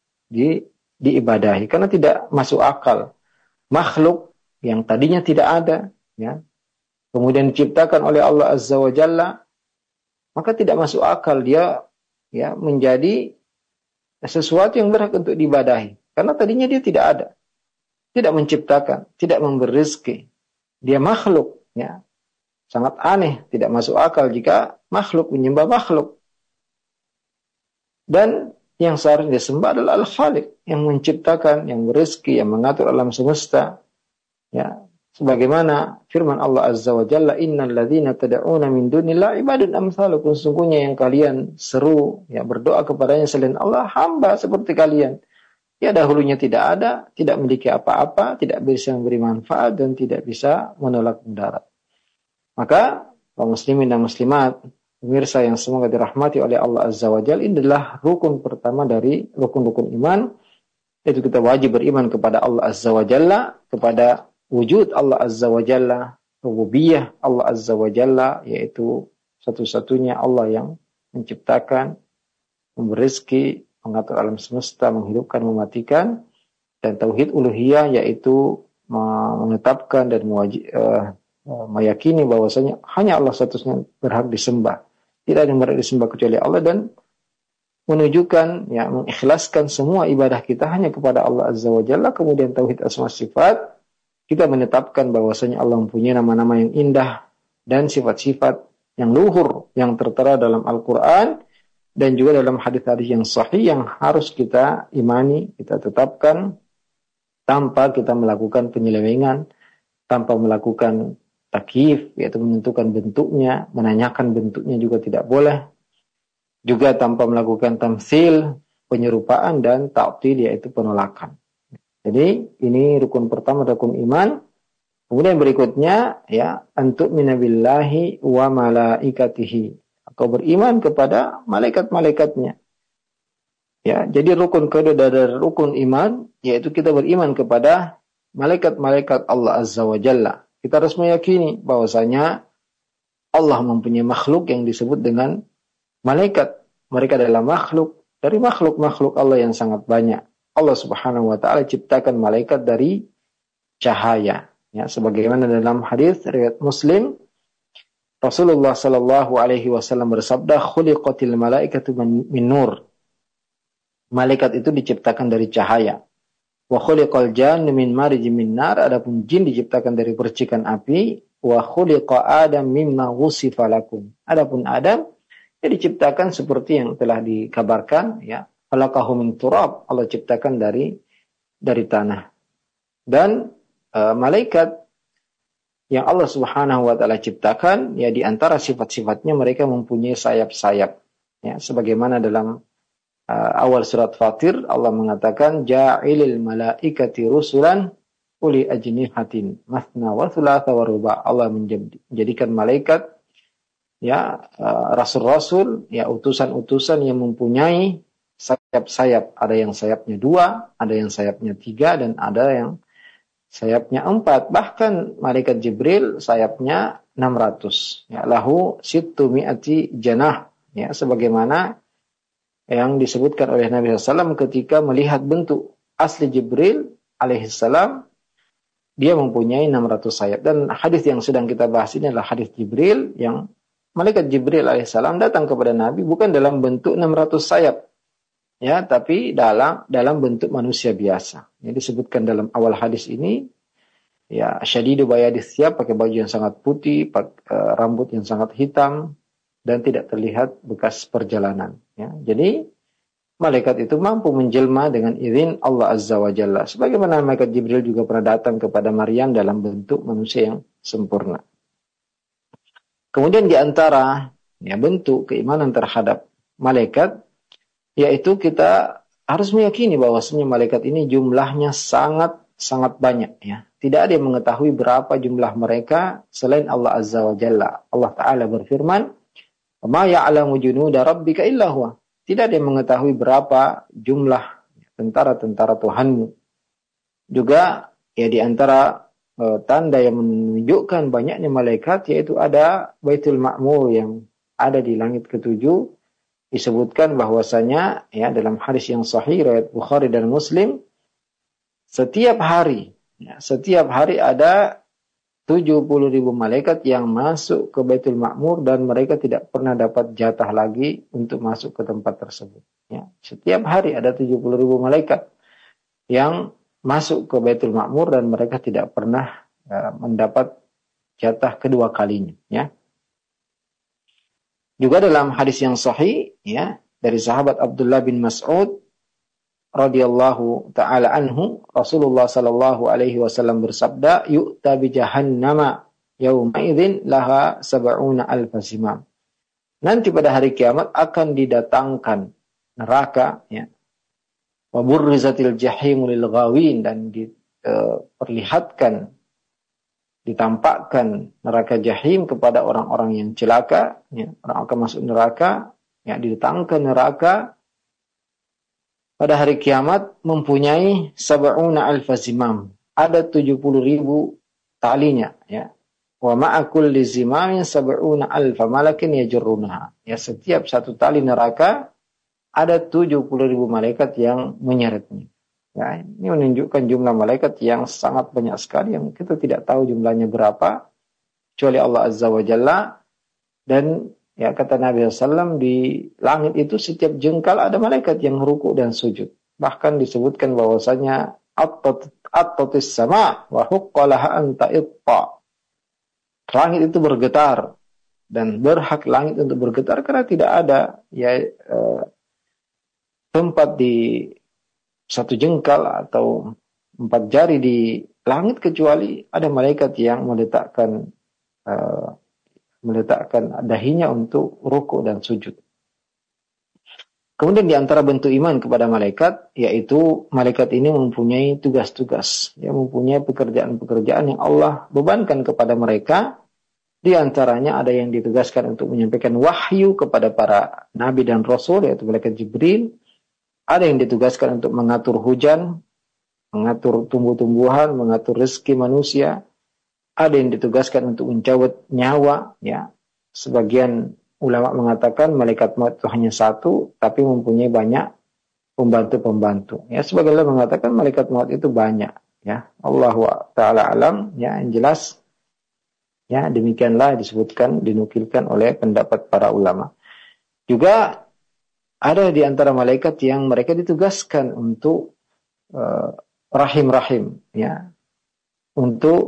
diibadahi. Karena tidak masuk akal makhluk yang tadinya tidak ada, ya, kemudian diciptakan oleh Allah Azza wa Jalla, maka tidak masuk akal dia, ya, menjadi sesuatu yang berhak untuk diibadahi. Karena tadinya dia tidak ada, tidak menciptakan, tidak memberi rezeki. Dia makhluk, ya. Sangat aneh, tidak masuk akal jika makhluk menyembah makhluk. Dan yang seharusnya disembah adalah Al-Khaliq, yang menciptakan, yang berezeki, yang mengatur alam semesta. Ya, sebagaimana firman Allah Azza wa Jalla, innal ladzina tad'una min dunillahi ibadun amsalukum, sesungguhnya yang kalian seru, ya, berdoa kepadanya selain Allah, hamba seperti kalian. Ya, dahulunya tidak ada, tidak memiliki apa-apa, tidak bisa memberi manfaat, dan tidak bisa menolak mudarat. Maka kaum muslimin dan muslimat, pemirsa yang semoga dirahmati oleh Allah Azza wa Jalla, ini adalah rukun pertama dari rukun-rukun iman, yaitu kita wajib beriman kepada Allah Azza wa Jalla, kepada wujud Allah Azza wa Jalla, rububiyah Allah Azza wa Jalla, yaitu satu-satunya Allah yang menciptakan, memberi rezeki, mengatur alam semesta, menghidupkan, mematikan, dan tauhid uluhiyah, yaitu menetapkan dan meyakini bahwasanya hanya Allah satu-satunya berhak disembah, tidak ada yang berhak disembah kecuali Allah, dan menunjukkan, ya, mengikhlaskan semua ibadah kita hanya kepada Allah Azza wa Jalla. Kemudian tauhid asma sifat, kita menetapkan bahwasanya Allah mempunyai nama-nama yang indah dan sifat-sifat yang luhur yang tertera dalam Al-Quran dan juga dalam hadis-hadis yang sahih yang harus kita imani, kita tetapkan tanpa kita melakukan penyelewengan, tanpa melakukan takyif, yaitu menentukan bentuknya, menanyakan bentuknya juga tidak boleh, juga tanpa melakukan tamtsil, penyerupaan, dan ta'til, yaitu penolakan. Jadi ini rukun pertama, rukun iman. Kemudian berikutnya, ya, antu'mina billahi wa malaikatihi, kau beriman kepada malaikat-malaikatnya. Ya, jadi rukun kedua dari rukun iman, yaitu kita beriman kepada malaikat-malaikat Allah Azza wa Jalla. Kita harus meyakini bahwasanya Allah mempunyai makhluk yang disebut dengan malaikat. Mereka adalah makhluk dari makhluk-makhluk Allah yang sangat banyak. Allah Subhanahu wa taala ciptakan malaikat dari cahaya. Ya, sebagaimana dalam hadis riwayat Muslim, Rasulullah sallallahu alaihi wasallam bersabda, "Khuliqatil malaikatu min nur." Malaikat itu diciptakan dari cahaya. Wa khuliqal jannu min marijim min nar, adapun jin diciptakan dari percikan api. wa khuliqa Adam mimma wusifa lakum. Adapun Adam dia diciptakan seperti yang telah dikabarkan, ya. Khalaqahu min turab, Allah ciptakan dari tanah. Dan malaikat yang Allah Subhanahu wa taala ciptakan, ya, di antara sifat-sifatnya mereka mempunyai sayap-sayap, ya, sebagaimana dalam awal surat Fatir Allah mengatakan ja'ilil malaikati rusulan uli ajnihatin mathna wa thulatha wa ruba. Allah menjadikan malaikat, ya, rasul-rasul, ya, utusan-utusan yang mempunyai sayap-sayap. Ada yang sayapnya 2, ada yang sayapnya 3, dan ada yang sayapnya 4. Bahkan malaikat Jibril sayapnya 600. Ya, lahu sittu mi'ati janah. Ya, sebagaimana yang disebutkan oleh Nabi SAW ketika melihat bentuk asli Jibril alaihissalam, dia mempunyai 600 sayap. Dan hadis yang sedang kita bahas ini adalah hadis Jibril, yang malaikat Jibril alaihissalam datang kepada Nabi bukan dalam bentuk 600 sayap, ya, tapi dalam bentuk manusia biasa. Yang disebutkan dalam awal hadis ini, ya, syadidu bayadis thiyab, pakai baju yang sangat putih, rambut yang sangat hitam, dan tidak terlihat bekas perjalanan. Ya. Jadi malaikat itu mampu menjelma dengan izin Allah Azza wa Jalla. Sebagaimana malaikat Jibril juga pernah datang kepada Maryam dalam bentuk manusia yang sempurna. Kemudian di antara, ya, bentuk keimanan terhadap malaikat, yaitu kita harus meyakini bahwasanya malaikat ini jumlahnya sangat banyak, ya. Tidak ada yang mengetahui berapa jumlah mereka selain Allah Azza wa Jalla. Allah Ta'ala berfirman, "Ma ya'lamu junuda rabbika illa huwa." Tidak ada yang mengetahui berapa jumlah tentara-tentara Tuhanmu. Juga, ya, di antara tanda yang menunjukkan banyaknya malaikat, yaitu ada Baitul Ma'mur yang ada di langit ketujuh. Disebutkan bahwasanya, ya, dalam hadis yang sahih riwayat Bukhari dan Muslim, setiap hari ada 70.000 malaikat yang masuk ke Baitul Ma'mur, dan mereka tidak pernah dapat jatah lagi untuk masuk ke tempat tersebut. Ya, setiap hari ada 70.000 malaikat yang masuk ke Baitul Ma'mur, dan mereka tidak pernah mendapat jatah kedua kalinya. Ya. Juga dalam hadis yang sahih, ya, dari sahabat Abdullah bin Mas'ud radhiyallahu ta'ala anhu, Rasulullah sallallahu alaihi wasallam bersabda, yu'ta bi jahannama yauma idzin laha sab'una alf simam. Nanti pada hari kiamat akan didatangkan neraka, ya. Wa burrizatil jahimu lil ghawin, dan diperlihatkan, ditampakkan neraka jahim kepada orang-orang yang celaka, ya. Orang akan masuk neraka, ya, didatangkan neraka pada hari kiamat mempunyai sab'una alfa zimam. Ada 70.000 talinya, ya. Wa ma'a kulli zimamin sab'una alfa malakin yajurrunaha. Ya, setiap satu tali neraka ada 70.000 malaikat yang menyeretnya. Ya, ini menunjukkan jumlah malaikat yang sangat banyak sekali, yang kita tidak tahu jumlahnya berapa kecuali Allah Azza wa Jalla. Dan, ya, kata Nabi SAW, di langit itu setiap jengkal ada malaikat yang ruku dan sujud. Bahkan disebutkan bahwasanya at-tatis sama wa huqqalaha anta itta. Langit itu bergetar, dan berhak langit untuk bergetar karena tidak ada, ya, tempat di satu jengkal atau 4 jari di langit kecuali ada malaikat yang meletakkan dahinya untuk ruku dan sujud. Kemudian di antara bentuk iman kepada malaikat, yaitu malaikat ini mempunyai tugas-tugas, ya, mempunyai pekerjaan-pekerjaan yang Allah bebankan kepada mereka. Di antaranya ada yang ditugaskan untuk menyampaikan wahyu kepada para nabi dan rasul, yaitu malaikat Jibril. Ada yang ditugaskan untuk mengatur hujan, mengatur tumbuh-tumbuhan, mengatur rezeki manusia. Ada yang ditugaskan untuk mencabut nyawa, ya. Sebagian ulama mengatakan malaikat maut itu hanya satu, tapi mempunyai banyak pembantu-pembantu. Ya, sebagian mengatakan malaikat maut itu banyak, ya. Allahu ta'ala alam, ya, yang jelas, ya, demikianlah disebutkan, dinukilkan oleh pendapat para ulama. Juga ada di antara malaikat yang mereka ditugaskan untuk rahim-rahim, ya, untuk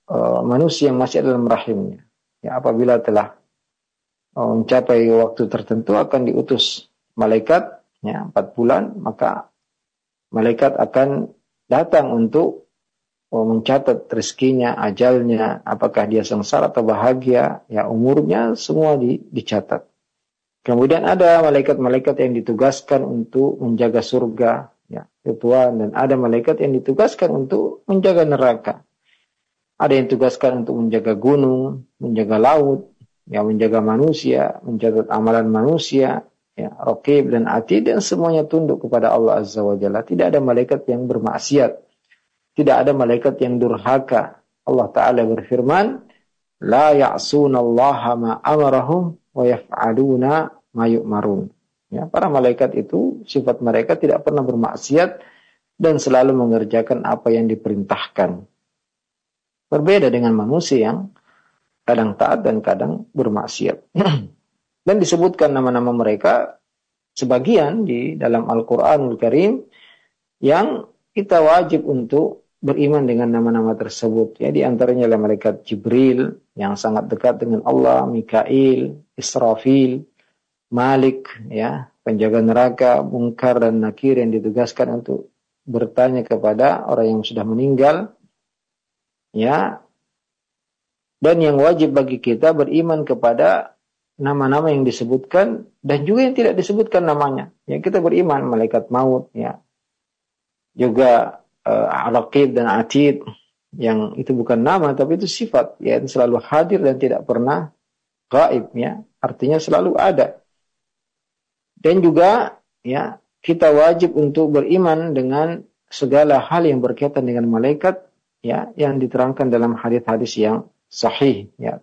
manusia yang masih dalam rahimnya. Ya, apabila telah mencapai waktu tertentu akan diutus malaikat, ya, 4 bulan, maka malaikat akan datang untuk mencatat rezekinya, ajalnya, apakah dia sengsara atau bahagia, ya umurnya semua dicatat. Kemudian ada malaikat-malaikat yang ditugaskan untuk menjaga surga, ya, Tuhan, dan ada malaikat yang ditugaskan untuk menjaga neraka. Ada yang ditugaskan untuk menjaga gunung, menjaga laut, ya, menjaga manusia, mencatat amalan manusia, ya, Raqib dan Atid, dan semuanya tunduk kepada Allah Azza wa Jalla. Tidak ada malaikat yang bermaksiat. Tidak ada malaikat yang durhaka. Allah Ta'ala berfirman, La ya'sunallaha ma amarahum wa yaf'aluna ma yu'marun. Ya, para malaikat itu, sifat mereka tidak pernah bermaksiat dan selalu mengerjakan apa yang diperintahkan. Berbeda dengan manusia yang kadang taat dan kadang bermaksiat. Dan disebutkan nama-nama mereka sebagian di dalam Al-Quranul Karim yang kita wajib untuk beriman dengan nama-nama tersebut. Ya, di antaranya adalah malaikat Jibril yang sangat dekat dengan Allah, Mikail, Israfil, Malik, ya, penjaga neraka, Munkar dan Nakir yang ditugaskan untuk bertanya kepada orang yang sudah meninggal. Ya, dan yang wajib bagi kita beriman kepada nama-nama yang disebutkan dan juga yang tidak disebutkan namanya. Ya, kita beriman malaikat maut, ya, juga Raqib dan Atid, yang itu bukan nama tapi itu sifat, ya, itu selalu hadir dan tidak pernah gaib, ya, artinya selalu ada. Dan juga, ya, kita wajib untuk beriman dengan segala hal yang berkaitan dengan malaikat, ya, yang diterangkan dalam hadis-hadis yang sahih, ya.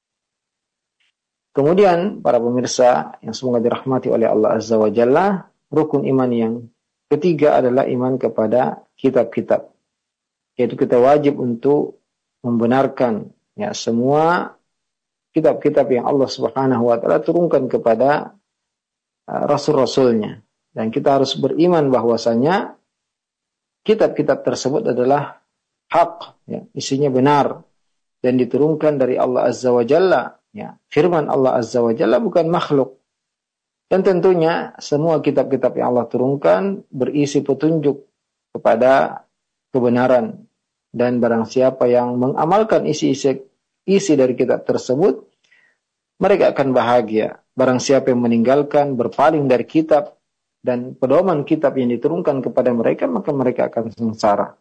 Kemudian para pemirsa yang semoga dirahmati oleh Allah Azza wa Jalla, rukun iman yang ketiga adalah iman kepada kitab-kitab. Yaitu kita wajib untuk membenarkan, ya, semua kitab-kitab yang Allah Subhanahu wa taala turunkan kepada rasul-rasulnya. Dan kita harus beriman bahwasanya kitab-kitab tersebut adalah hak, ya, isinya benar dan diturunkan dari Allah Azza wa Jalla, ya. Firman Allah Azza wa Jalla bukan makhluk. Dan tentunya semua kitab-kitab yang Allah turunkan berisi petunjuk kepada kebenaran, dan barang siapa yang mengamalkan isi dari kitab tersebut, mereka akan bahagia. Barang siapa yang meninggalkan, berpaling dari kitab dan pedoman kitab yang diturunkan kepada mereka, maka mereka akan sengsara.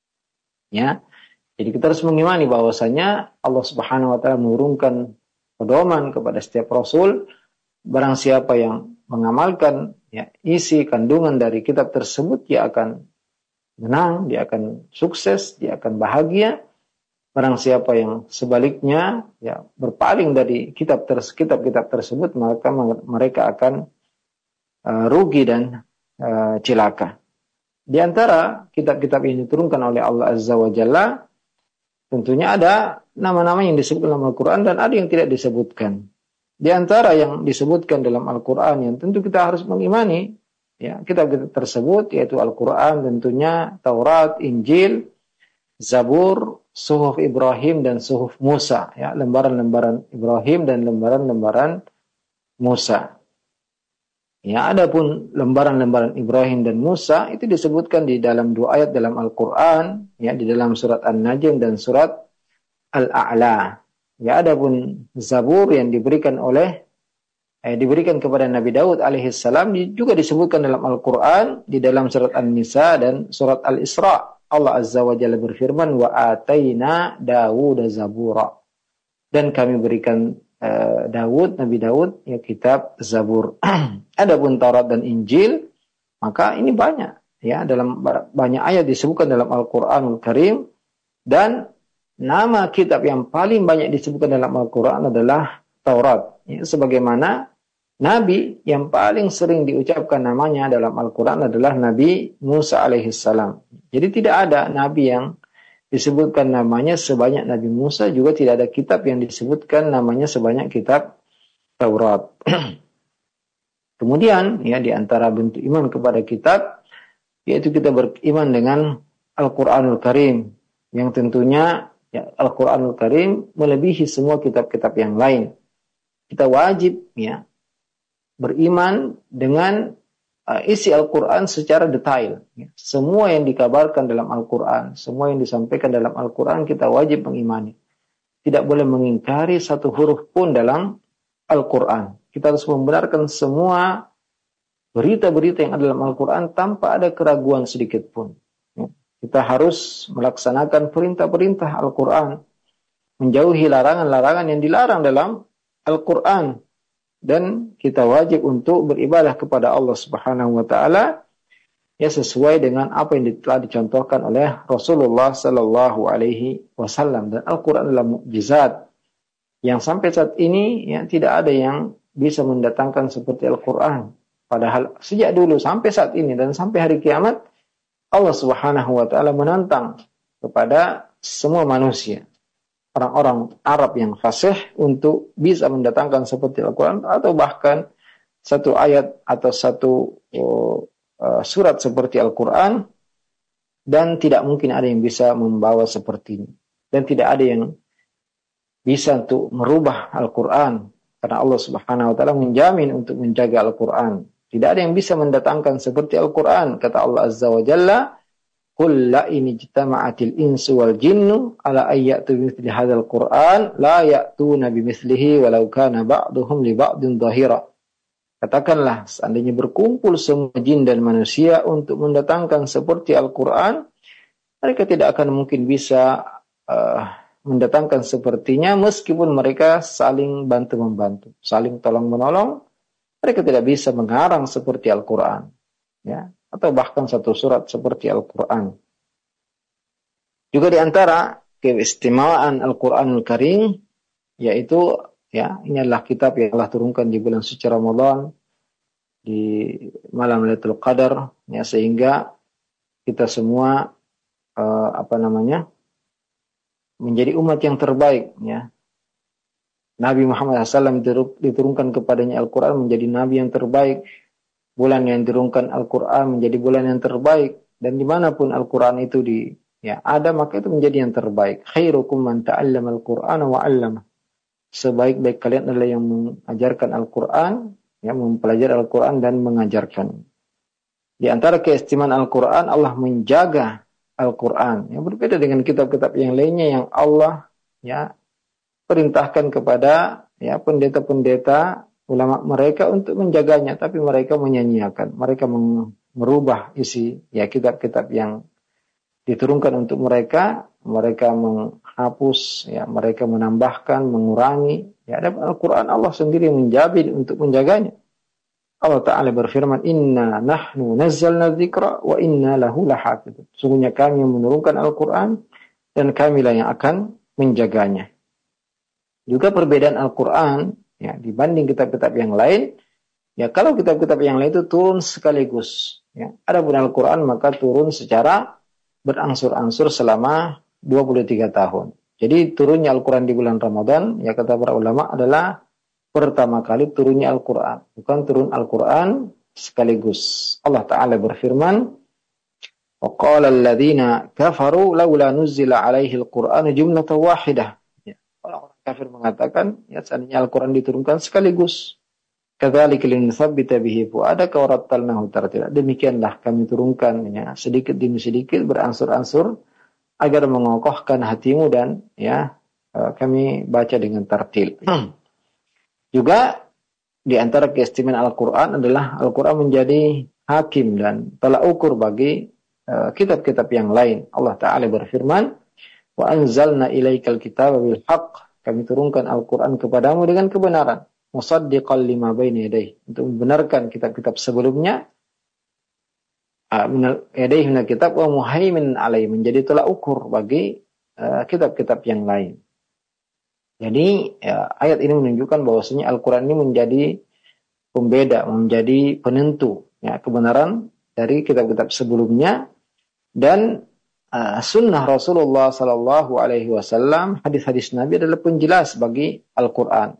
Ya, jadi kita harus mengimani bahwasanya Allah Subhanahu wa taala menurunkan pedoman kepada setiap rasul. Barang siapa yang mengamalkan, ya, isi kandungan dari kitab tersebut, dia akan menang, dia akan sukses, dia akan bahagia. Barang siapa yang sebaliknya, ya, berpaling dari kitab-kitab tersebut, maka mereka akan rugi dan celaka. Di antara kitab-kitab yang diturunkan oleh Allah Azza wa Jalla, tentunya ada nama-nama yang disebutkan dalam Al-Quran dan ada yang tidak disebutkan. Di antara yang disebutkan dalam Al-Quran yang tentu kita harus mengimani, ya, kitab-kitab tersebut yaitu Al-Quran, tentunya Taurat, Injil, Zabur, Suhuf Ibrahim dan Suhuf Musa, ya, lembaran-lembaran Ibrahim dan lembaran-lembaran Musa. Ya, adapun lembaran-lembaran Ibrahim dan Musa itu disebutkan di dalam 2 ayat dalam Al-Quran, ya, di dalam surat An-Najm dan surat Al-A'la. Ya, adapun Zabur yang diberikan kepada Nabi Daud alaihissalam juga disebutkan dalam Al-Quran di dalam surat An-Nisa dan surat Al-Isra. Allah Azza wa Jalla berfirman, wa ataina Dawud Zabura. Dan kami berikan Nabi Daud, ya, kitab Zabur. Adapun Taurat dan Injil, maka ini banyak, ya, dalam banyak ayat disebutkan dalam Al-Qur'anul Karim, dan nama kitab yang paling banyak disebutkan dalam Al-Qur'an adalah Taurat. Ya, sebagaimana Nabi yang paling sering diucapkan namanya dalam Al-Quran adalah Nabi Musa alaihissalam. Jadi tidak ada Nabi yang disebutkan namanya sebanyak Nabi Musa, juga tidak ada kitab yang disebutkan namanya sebanyak kitab Taurat. Kemudian, ya, di antara bentuk iman kepada kitab, yaitu kita beriman dengan Al-Quranul Karim, yang tentunya, Ya, Al-Qur'anul Karim melebihi semua kitab-kitab yang lain. Kita wajib ya beriman dengan isi Al-Quran secara detail. Ya. Semua yang dikabarkan dalam Al-Quran, semua yang disampaikan dalam Al-Quran kita wajib mengimani. Tidak boleh mengingkari satu huruf pun dalam Al-Quran. Kita harus membenarkan semua berita-berita yang ada dalam Al-Quran tanpa ada keraguan sedikit pun. Ya. Kita harus melaksanakan perintah-perintah Al-Quran, menjauhi larangan-larangan yang dilarang dalam Al-Quran. Dan kita wajib untuk beribadah kepada Allah Subhanahu wa taala ya sesuai dengan apa yang telah dicontohkan oleh Rasulullah sallallahu alaihi wasallam. Dan Al-Qur'an adalah mukjizat yang sampai saat ini ya tidak ada yang bisa mendatangkan seperti Al-Qur'an. Padahal sejak dulu sampai saat ini dan sampai hari kiamat Allah Subhanahu wa taala menantang kepada semua manusia, orang-orang Arab yang fasih untuk bisa mendatangkan seperti Al-Quran atau bahkan satu ayat atau satu surat seperti Al-Quran, dan tidak mungkin ada yang bisa membawa sepertinya dan tidak ada yang bisa untuk merubah Al-Quran karena Allah Subhanahu wa taala menjamin untuk menjaga Al-Quran. Tidak ada yang bisa mendatangkan seperti Al-Quran. Kata Allah Azza wa Jalla, qul la in ijtama'atil insu wal jinnu ala ayyatu bimithli hadzal qur'an la ya'tuna bimithlihi walau kana ba'duhum li ba'din dhahira. Katakanlah, seandainya berkumpul semua jin dan manusia untuk mendatangkan seperti Al-Qur'an, mereka tidak akan mungkin bisa mendatangkan sepertinya meskipun mereka saling bantu-membantu, saling tolong-menolong. Mereka tidak bisa mengarang seperti Al-Qur'an, ya. Atau bahkan satu surat seperti Al-Quran. Juga di antara keistimewaan Al-Quranul Karim, yaitu ya ini adalah kitab yang Allah turunkan di bulan suci Ramadan, di malam Lailatul Qadar, ya, sehingga kita semua menjadi umat yang terbaik, ya. Nabi Muhammad SAW diturunkan kepadanya Al-Quran menjadi Nabi yang terbaik. Bulan yang diturunkan Al-Quran menjadi bulan yang terbaik. Dan dimanapun Al-Quran itu ada, maka itu menjadi yang terbaik. Khairukum man ta'allama Al-Quran wa 'allama. Sebaik-baik kalian adalah yang mengajarkan Al-Quran, yang mempelajari Al-Quran dan mengajarkan. Di antara keistimewaan Al-Quran, Allah menjaga Al-Quran. Yang berbeda dengan kitab-kitab yang lainnya yang Allah perintahkan kepada pendeta-pendeta ulama mereka untuk menjaganya, tapi mereka menyanyiakan, mereka merubah isi kitab-kitab yang diturunkan untuk mereka, mereka menghapus, mereka menambahkan, mengurangi. Ada Al-Quran Allah sendiri menjamin untuk menjaganya. Allah Ta'ala berfirman, Inna nahnu nazzalna dzikra wa inna lahu lahafidun. Sungguhnya kami yang menurunkan Al-Quran dan kamilah yang akan menjaganya. Juga perbedaan Al-Quran dibanding kitab-kitab yang lain, kalau kitab-kitab yang lain itu turun sekaligus, adapun Al-Quran maka turun secara berangsur-angsur selama 23 tahun. Jadi turunnya Al-Quran di bulan Ramadan, kata para ulama, adalah pertama kali turunnya Al-Quran, bukan turun Al-Quran sekaligus. Allah Ta'ala berfirman, wa qala alladhina kafaru laula nuzzila alaihi al-Qur'anu jumlatan wahidah. Orang-orang kafir mengatakan, seandainya Al-Quran diturunkan sekaligus. Kadzalika linutsabbita bihi fu'adaka wa rattalnahu tartila. Demikianlah kami turunkan sedikit demi sedikit, berangsur-angsur agar mengokohkan hatimu dan kami baca dengan tartil. Juga di antara keistimewaan Al-Quran adalah Al-Quran menjadi hakim dan tolak ukur bagi kitab-kitab yang lain. Allah Ta'ala berfirman, wa anzalna ilaikal kitaba bil haqq. Kami turunkan Al-Quran kepadamu dengan kebenaran. Musaddiqan lima baina yadayhi. Untuk membenarkan kitab-kitab sebelumnya. Yadayhi minal kitab wa muhaimin alaihi. Menjadi tolak ukur bagi kitab-kitab yang lain. Jadi ayat ini menunjukkan bahwasanya Al-Quran ini menjadi pembeda, menjadi penentu kebenaran dari kitab-kitab sebelumnya. Dan sunnah Rasulullah Sallallahu Alaihi Wasallam, hadis-hadis Nabi adalah penjelas bagi Al-Quran.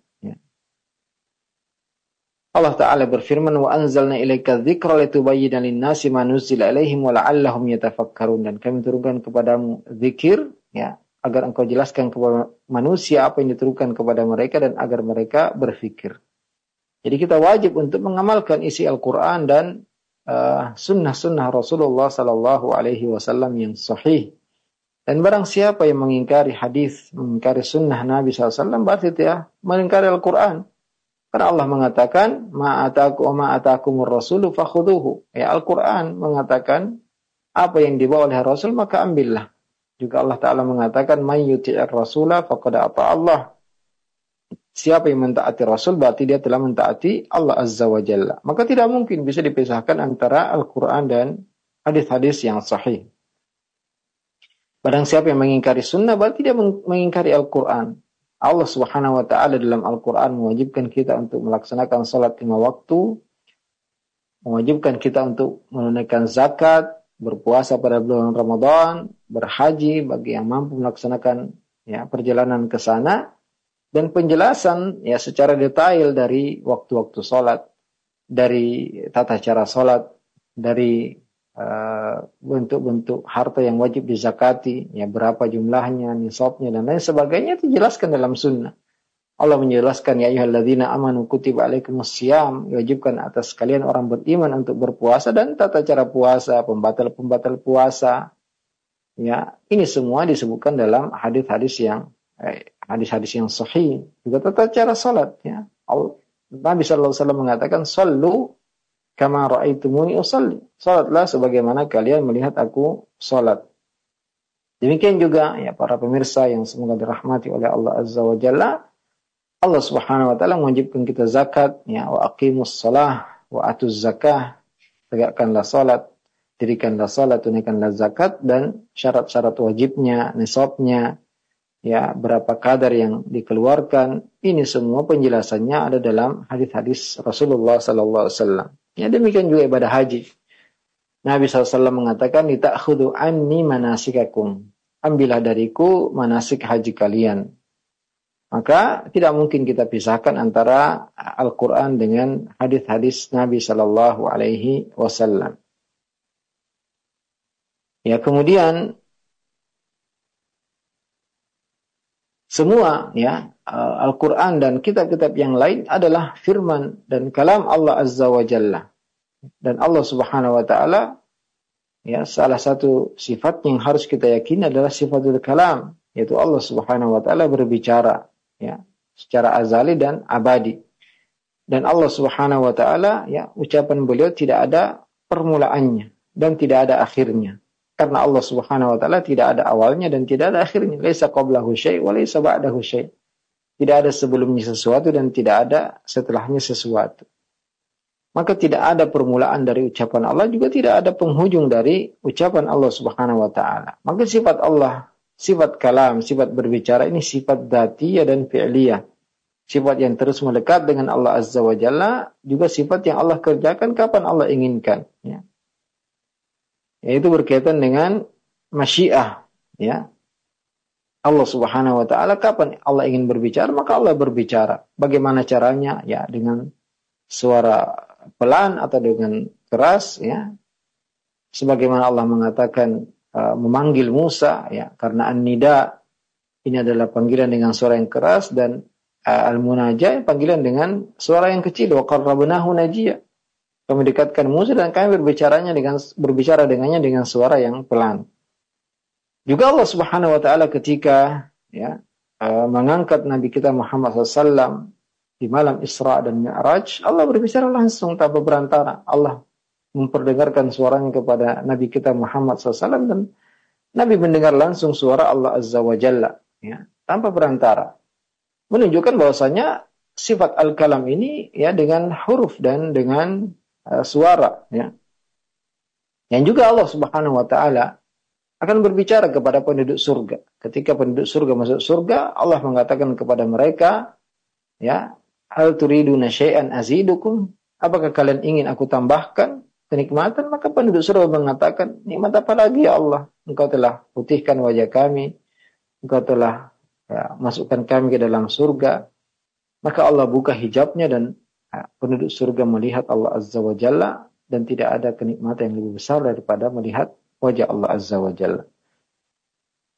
Allah Ta'ala berfirman, wa anzalna ilaika dzikra litubayyana lin-nasi ma nuzila ilaihim wa la'allahum yatafakkarun. Dan kami turunkan kepadamu zikir, agar engkau jelaskan kepada manusia apa yang diturunkan kepada mereka dan agar mereka berfikir. Jadi kita wajib untuk mengamalkan isi Al-Quran dan sunnah-sunnah Rasulullah Sallallahu Alaihi Wasallam yang sahih. Dan barang siapa yang mengingkari hadis, mengingkari sunnah Nabi SAW, berarti dia mengingkari Al-Quran. Karena Allah mengatakan, ma'atakumur rasulu fakhuduhu. Ya, Al-Quran mengatakan, apa yang dibawa oleh Rasul, maka ambillah. Juga Allah Ta'ala mengatakan, man yuti'ir rasulah faqad ata Allah. Siapa yang mentaati Rasul, berarti dia telah mentaati Allah Azza wa Jalla. Maka tidak mungkin bisa dipisahkan antara Al-Quran dan hadis-hadis yang sahih. Barang siapa yang mengingkari sunnah, berarti dia mengingkari Al-Quran. Allah Subhanahu wa Ta'ala dalam Al-Quran mewajibkan kita untuk melaksanakan salat 5 waktu, mewajibkan kita untuk menunaikan zakat, berpuasa pada bulan Ramadan, berhaji bagi yang mampu melaksanakan perjalanan ke sana, dan penjelasan secara detail dari waktu-waktu salat, dari tata cara salat, dari bentuk-bentuk harta yang wajib dizakati, berapa jumlahnya, nisabnya dan lain sebagainya, itu dijelaskan dalam sunnah. Allah menjelaskan, ya ayyuhalladzina amanu kutiba alaikumussyiyam, diwajibkan atas kalian orang beriman untuk berpuasa, dan tata cara puasa, pembatal-pembatal puasa. Ya, ini semua disebutkan dalam hadis-hadis yang sahih. Juga tata cara salat, Nabi sallallahu alaihi wasallam mengatakan, "Shallu kama ra'aitumuni usalli." Salatlah sebagaimana kalian melihat aku salat. Demikian juga para pemirsa yang semoga dirahmati oleh Allah Azza wa Jalla. Allah Subhanahu wa taala mewajibkan kita zakat, wa aqimus shalah wa atuz zakah. Tegakkanlah salat, dirikanlah salat, tunaikanlah zakat, dan syarat-syarat wajibnya, nisabnya, berapa kadar yang dikeluarkan. Ini semua penjelasannya ada dalam hadis-hadis Rasulullah sallallahu alaihi wasallam. Demikian juga ibadah haji. Nabi SAW mengatakan, "Ta'khudhu anni manasikakum." Ambillah dariku manasik haji kalian. Maka tidak mungkin kita pisahkan antara Al-Quran dengan hadis-hadis Nabi Sallallahu Alaihi Wasallam. Kemudian semua Al-Quran dan kitab-kitab yang lain adalah firman dan kalam Allah Azza wa Jalla. Dan Allah Subhanahu wa taala salah satu sifat yang harus kita yakini adalah sifatul kalam, yaitu Allah Subhanahu wa taala berbicara secara azali dan abadi. Dan Allah Subhanahu wa taala ucapan beliau tidak ada permulaannya dan tidak ada akhirnya. Karena Allah Subhanahu wa taala tidak ada awalnya dan tidak ada akhirnya. Laisa qablahu syai' wa laisa ba'dahu syai'. Tidak ada sebelumnya sesuatu dan tidak ada setelahnya sesuatu. Maka tidak ada permulaan dari ucapan Allah, juga tidak ada penghujung dari ucapan Allah Subhanahu wa taala. Maka sifat Allah, sifat kalam, sifat berbicara ini sifat dzatiyah dan fi'liyah. Sifat yang terus melekat dengan Allah Azza wa Jalla, juga sifat yang Allah kerjakan kapan Allah inginkan. Yaitu berkaitan dengan masyiah. Allah Subhanahu wa taala kapan Allah ingin berbicara, maka Allah berbicara. Bagaimana caranya? Dengan suara pelan atau dengan keras, sebagaimana Allah mengatakan memanggil Musa, karena an-nida ini adalah panggilan dengan suara yang keras, dan al-munajah panggilan dengan suara yang kecil. Wa qarrabnahu najiyya, kami dekatkan Musa dan kami berbicara dengannya dengan suara yang pelan. Juga Allah Subhanahu wa taala ketika mengangkat Nabi kita Muhammad SAW di malam Isra dan Mi'raj, Allah berbicara langsung tanpa berantara. Allah memperdengarkan suaranya kepada Nabi kita Muhammad SAW, dan Nabi mendengar langsung suara Allah Azza wa Jalla, tanpa berantara. Menunjukkan bahwasanya sifat al-kalam ini dengan huruf dan dengan suara. Yang juga Allah Subhanahu wa taala akan berbicara kepada penduduk surga. Ketika penduduk surga masuk surga, Allah mengatakan kepada mereka, hal turiduna syai'an azidukum? Apakah kalian ingin aku tambahkan kenikmatan? Maka penduduk surga mengatakan, nikmat apa lagi ya Allah? Engkau telah putihkan wajah kami, Engkau telah masukkan kami ke dalam surga. Maka Allah buka hijabnya dan penduduk surga melihat Allah Azza wa Jalla, dan tidak ada kenikmatan yang lebih besar daripada melihat wajah Allah Azza wa Jalla.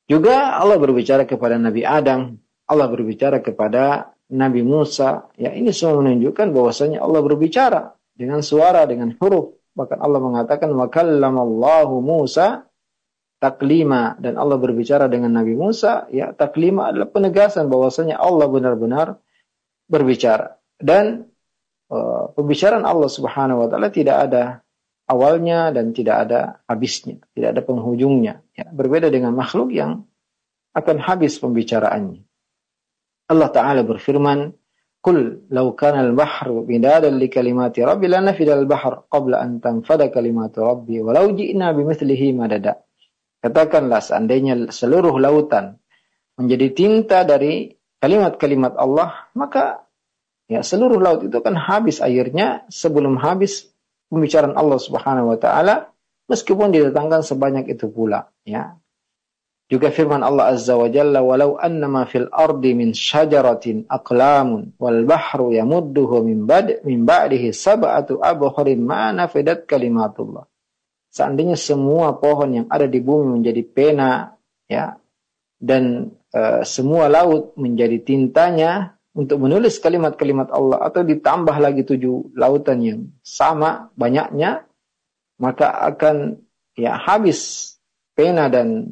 Juga Allah berbicara kepada Nabi Adam, Allah berbicara kepada Nabi Musa. Ya, ini semua menunjukkan bahwasanya Allah berbicara dengan suara, dengan huruf. Bahkan Allah mengatakan wa kallamallahu Musa taklima, dan Allah berbicara dengan Nabi Musa. Ya, taklima adalah penegasan bahwasanya Allah benar-benar berbicara. Dan pembicaraan Allah Subhanahu wa taala tidak ada awalnya dan tidak ada habisnya, tidak ada penghujungnya. Ya, berbeda dengan makhluk yang akan habis pembicaraannya. Allah Ta'ala berfirman, "Qul law kana al-bahru midadan li kalimati rabbi lanafida al-bahr qabla an tanfada kalimatu rabbi walau ji'na bimithlihi madada." Katakanlah, seandainya seluruh lautan menjadi tinta dari kalimat-kalimat Allah, maka ya seluruh laut itu akan habis airnya sebelum habis pembicaraan Allah Subhanahu wa taala, meskipun didatangkan sebanyak itu pula, ya. Juga firman Allah Azza wa Jalla, "Walau annama fil ardi min syajaratin aqlamun wal bahru yamudduhu min ba'dihi sab'atu abhurin ma nafidat kalimatullah." Seandainya semua pohon yang ada di bumi menjadi pena, ya, dan semua laut menjadi tintanya untuk menulis kalimat-kalimat Allah, atau ditambah lagi 7 lautan yang sama banyaknya, maka akan ya habis pena dan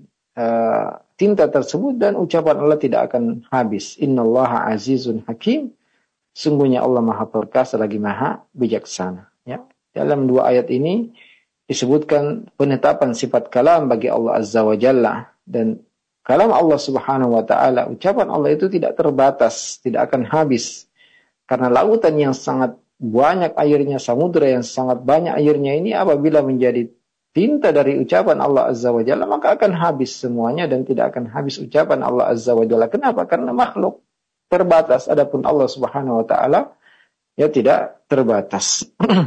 tinta tersebut, dan ucapan Allah tidak akan habis. Innallaha azizun hakim. Sungguhnya Allah Maha Perkasa lagi Maha Bijaksana. Ya. Dalam 2 ayat ini disebutkan penetapan sifat kalam bagi Allah Azza wa Jalla, dan kalam Allah Subhanahu wa taala, ucapan Allah itu tidak terbatas, tidak akan habis. Karena lautan yang sangat banyak airnya, samudra yang sangat banyak airnya ini apabila menjadi tinta dari ucapan Allah Azza wa Jalla, maka akan habis semuanya dan tidak akan habis ucapan Allah Azza wa Jalla. Kenapa? Karena makhluk terbatas, adapun Allah Subhanahu wa taala ya tidak terbatas.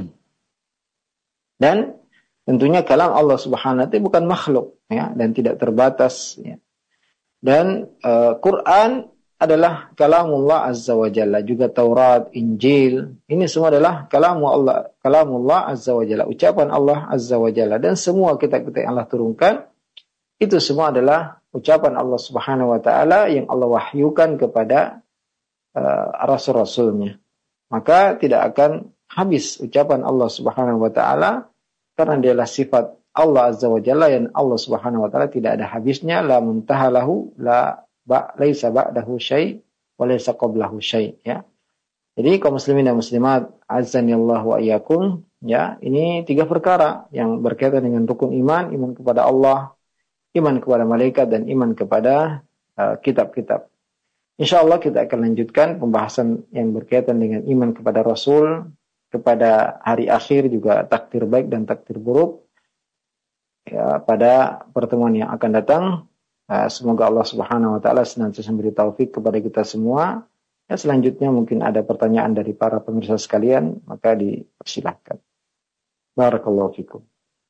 Dan tentunya kalam Allah Subhanahu wa taala bukan makhluk, ya, dan tidak terbatas, ya. Dan Quran adalah kalamullah Azza wa Jalla, juga Taurat, Injil, ini semua adalah kalamullah Azza wa Jalla, ucapan Allah Azza wa Jalla, dan semua kitab-kitab yang Allah turunkan itu semua adalah ucapan Allah Subhanahu wa taala yang Allah wahyukan kepada rasul-rasulnya. Maka tidak akan habis ucapan Allah Subhanahu wa taala, karena dialah sifat Allah Azza wa Jalla yang Allah Subhanahu wa taala tidak ada habisnya, la muntahalahu, laisa ba'dahu syai' wa laisa qablahu syai', ya. Jadi kaum muslimin dan muslimat azzanillahu wa iyyakum, ya, ini 3 perkara yang berkaitan dengan rukun iman, iman kepada Allah, iman kepada malaikat, dan iman kepada kitab-kitab. Insyaallah kita akan lanjutkan pembahasan yang berkaitan dengan iman kepada Rasul, kepada hari akhir, juga takdir baik dan takdir buruk, ya, pada pertemuan yang akan datang. Semoga Allah Subhanahu wa taala senantiasa memberi taufik kepada kita semua. Ya, selanjutnya mungkin ada pertanyaan dari para pemirsa sekalian, maka dipersilahkan. Barakallahu fikum.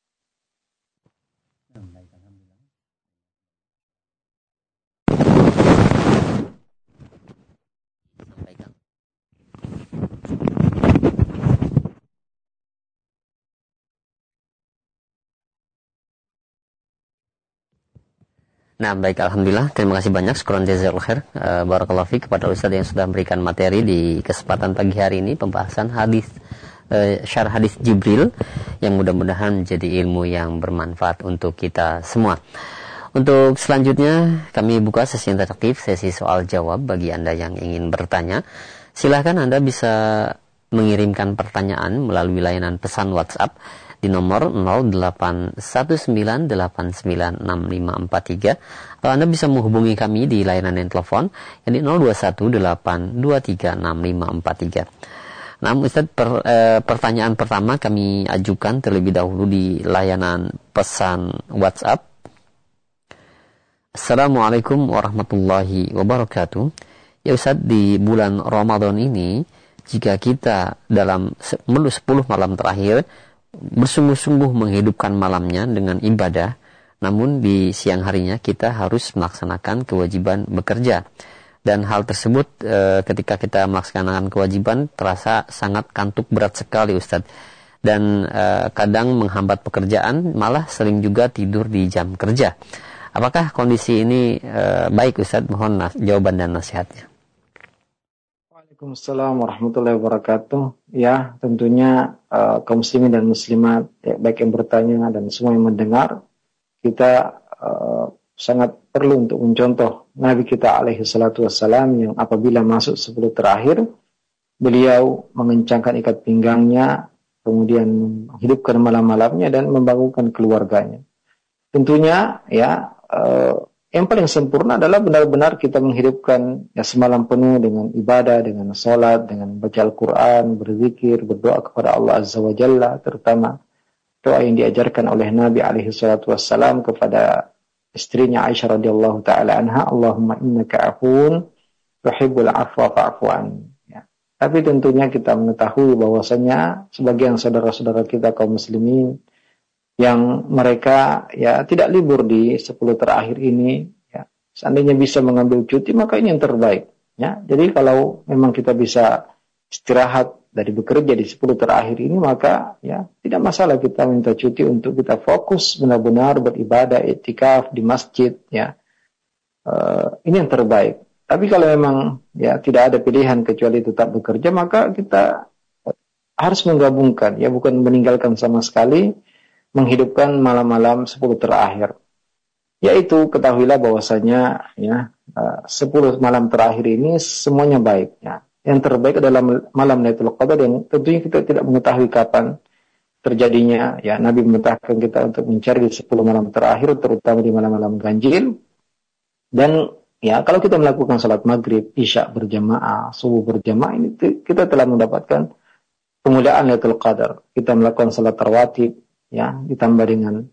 Nah, baik, alhamdulillah, terima kasih banyak, syukran jazakallahu khair, barakallahu fiik kepada Ustaz yang sudah memberikan materi di kesempatan pagi hari ini, pembahasan hadis syarah hadis Jibril, yang mudah-mudahan menjadi ilmu yang bermanfaat untuk kita semua. Untuk selanjutnya kami buka sesi interaktif, sesi soal jawab bagi Anda yang ingin bertanya. Silahkan Anda bisa mengirimkan pertanyaan melalui layanan pesan WhatsApp di nomor 0819896543, atau Anda bisa menghubungi kami di layanan telepon yang di 0218236543. Nah, Ustaz, pertanyaan pertama kami ajukan terlebih dahulu di layanan pesan WhatsApp. Assalamualaikum warahmatullahi wabarakatuh. Ya Ustaz, di bulan Ramadan ini, jika kita dalam 10 malam terakhir bersungguh-sungguh menghidupkan malamnya dengan ibadah, namun di siang harinya kita harus melaksanakan kewajiban bekerja, dan hal tersebut ketika kita melaksanakan kewajiban terasa sangat kantuk berat sekali Ustadz, dan kadang menghambat pekerjaan, malah sering juga tidur di jam kerja. Apakah kondisi ini baik Ustaz? Mohon jawaban dan nasihatnya. Waalaikumsalam warahmatullahi wabarakatuh. Ya, tentunya kaum muslimin dan muslimat, ya, baik yang bertanya dan semua yang mendengar, kita sangat perlu untuk mencontoh Nabi kita alaihi salatu wassalam yang apabila masuk 10 terakhir, beliau mengencangkan ikat pinggangnya, kemudian menghidupkan malam-malamnya dan membangunkan keluarganya. Tentunya ya yang paling sempurna adalah benar-benar kita menghidupkan ya semalam penuh dengan ibadah, dengan sholat, dengan baca Al-Quran, berzikir, berdoa kepada Allah Azza wa Jalla, terutama doa yang diajarkan oleh Nabi alaihi salatu wassalam kepada istrinya Aisyah radhiyallahu taala anha, Allahumma innaka afun tuhibbul afwa fa'fu anni. Ya. Tapi tentunya kita mengetahui bahwasanya sebagian saudara-saudara kita kaum muslimin yang mereka ya tidak libur di 10 terakhir ini, ya, seandainya bisa mengambil cuti maka ini yang terbaik. Ya. Jadi kalau memang kita bisa istirahat dari bekerja di 10 terakhir ini, maka ya tidak masalah kita minta cuti untuk kita fokus benar-benar beribadah iktikaf di masjid. Ya. Ini yang terbaik. Tapi kalau memang ya tidak ada pilihan kecuali tetap bekerja, maka kita harus menggabungkan, ya, bukan meninggalkan sama sekali, menghidupkan malam-malam 10 terakhir. Yaitu ketahuilah bahwasanya ya 10 malam terakhir ini semuanya baik. Ya. Yang terbaik adalah malam Lailatul Qadar yang tentunya kita tidak mengetahui kapan terjadinya. Ya, Nabi memerintahkan kita untuk mencari di 10 malam terakhir, terutama di malam-malam ganjil. Dan ya kalau kita melakukan salat maghrib, isya berjamaah, subuh berjamaah, ini kita telah mendapatkan kemuliaan Lailatul Qadar. Kita melakukan salat tarawih, ya, ditambah dengan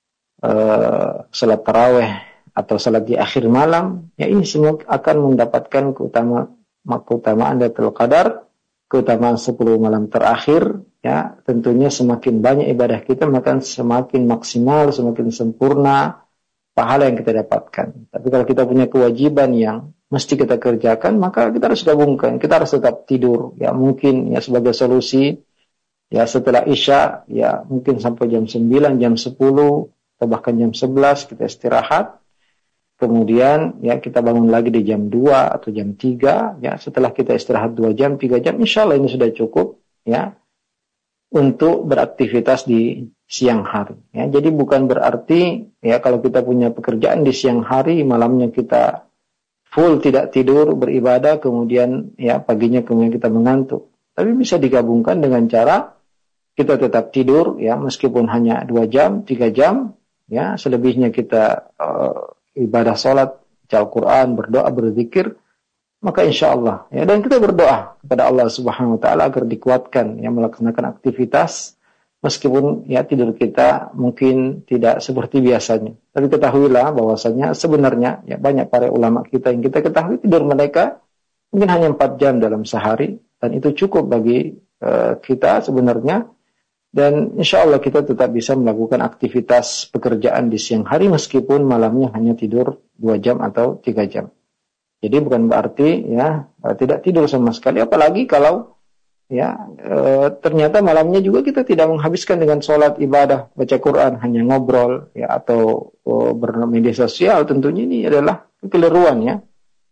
salat tarawih atau salat di akhir malam, ya ini semua akan mendapatkan keutamaan Lailatul Qadar, keutamaan 10 malam terakhir. Ya, tentunya semakin banyak ibadah kita, maka semakin maksimal, semakin sempurna pahala yang kita dapatkan. Tapi kalau kita punya kewajiban yang mesti kita kerjakan, maka kita harus gabungkan. Kita harus tetap tidur. Ya, mungkin ya sebagai solusi, ya setelah Isya, ya mungkin sampai jam 9, jam 10, atau bahkan jam 11 kita istirahat. Kemudian ya kita bangun lagi di jam 2 atau jam 3, ya setelah kita istirahat 2 jam, 3 jam, insya Allah ini sudah cukup, ya, untuk beraktivitas di siang hari. Ya, jadi bukan berarti ya kalau kita punya pekerjaan di siang hari, malamnya kita full tidak tidur beribadah, kemudian ya paginya kemudian kita mengantuk. Tapi bisa digabungkan dengan cara kita tetap tidur, ya meskipun hanya 2 jam, 3 jam, ya selebihnya kita ibadah sholat, baca Al-Quran, berdoa, berzikir, maka insya Allah, ya, dan kita berdoa kepada Allah Subhanahu Wa Taala agar dikuatkan, ya, melaksanakan aktivitas meskipun ya tidur kita mungkin tidak seperti biasanya. Tapi ketahuilah bahwasanya sebenarnya ya banyak para ulama kita yang kita ketahui tidur mereka mungkin hanya 4 jam dalam sehari, dan itu cukup bagi kita sebenarnya. Dan insya Allah kita tetap bisa melakukan aktivitas pekerjaan di siang hari meskipun malamnya hanya tidur 2 jam atau 3 jam. Jadi bukan berarti ya tidak tidur sama sekali, apalagi kalau ya ternyata malamnya juga kita tidak menghabiskan dengan sholat, ibadah, baca Quran, hanya ngobrol ya atau bermedia sosial. Tentunya ini adalah kekeliruan, ya.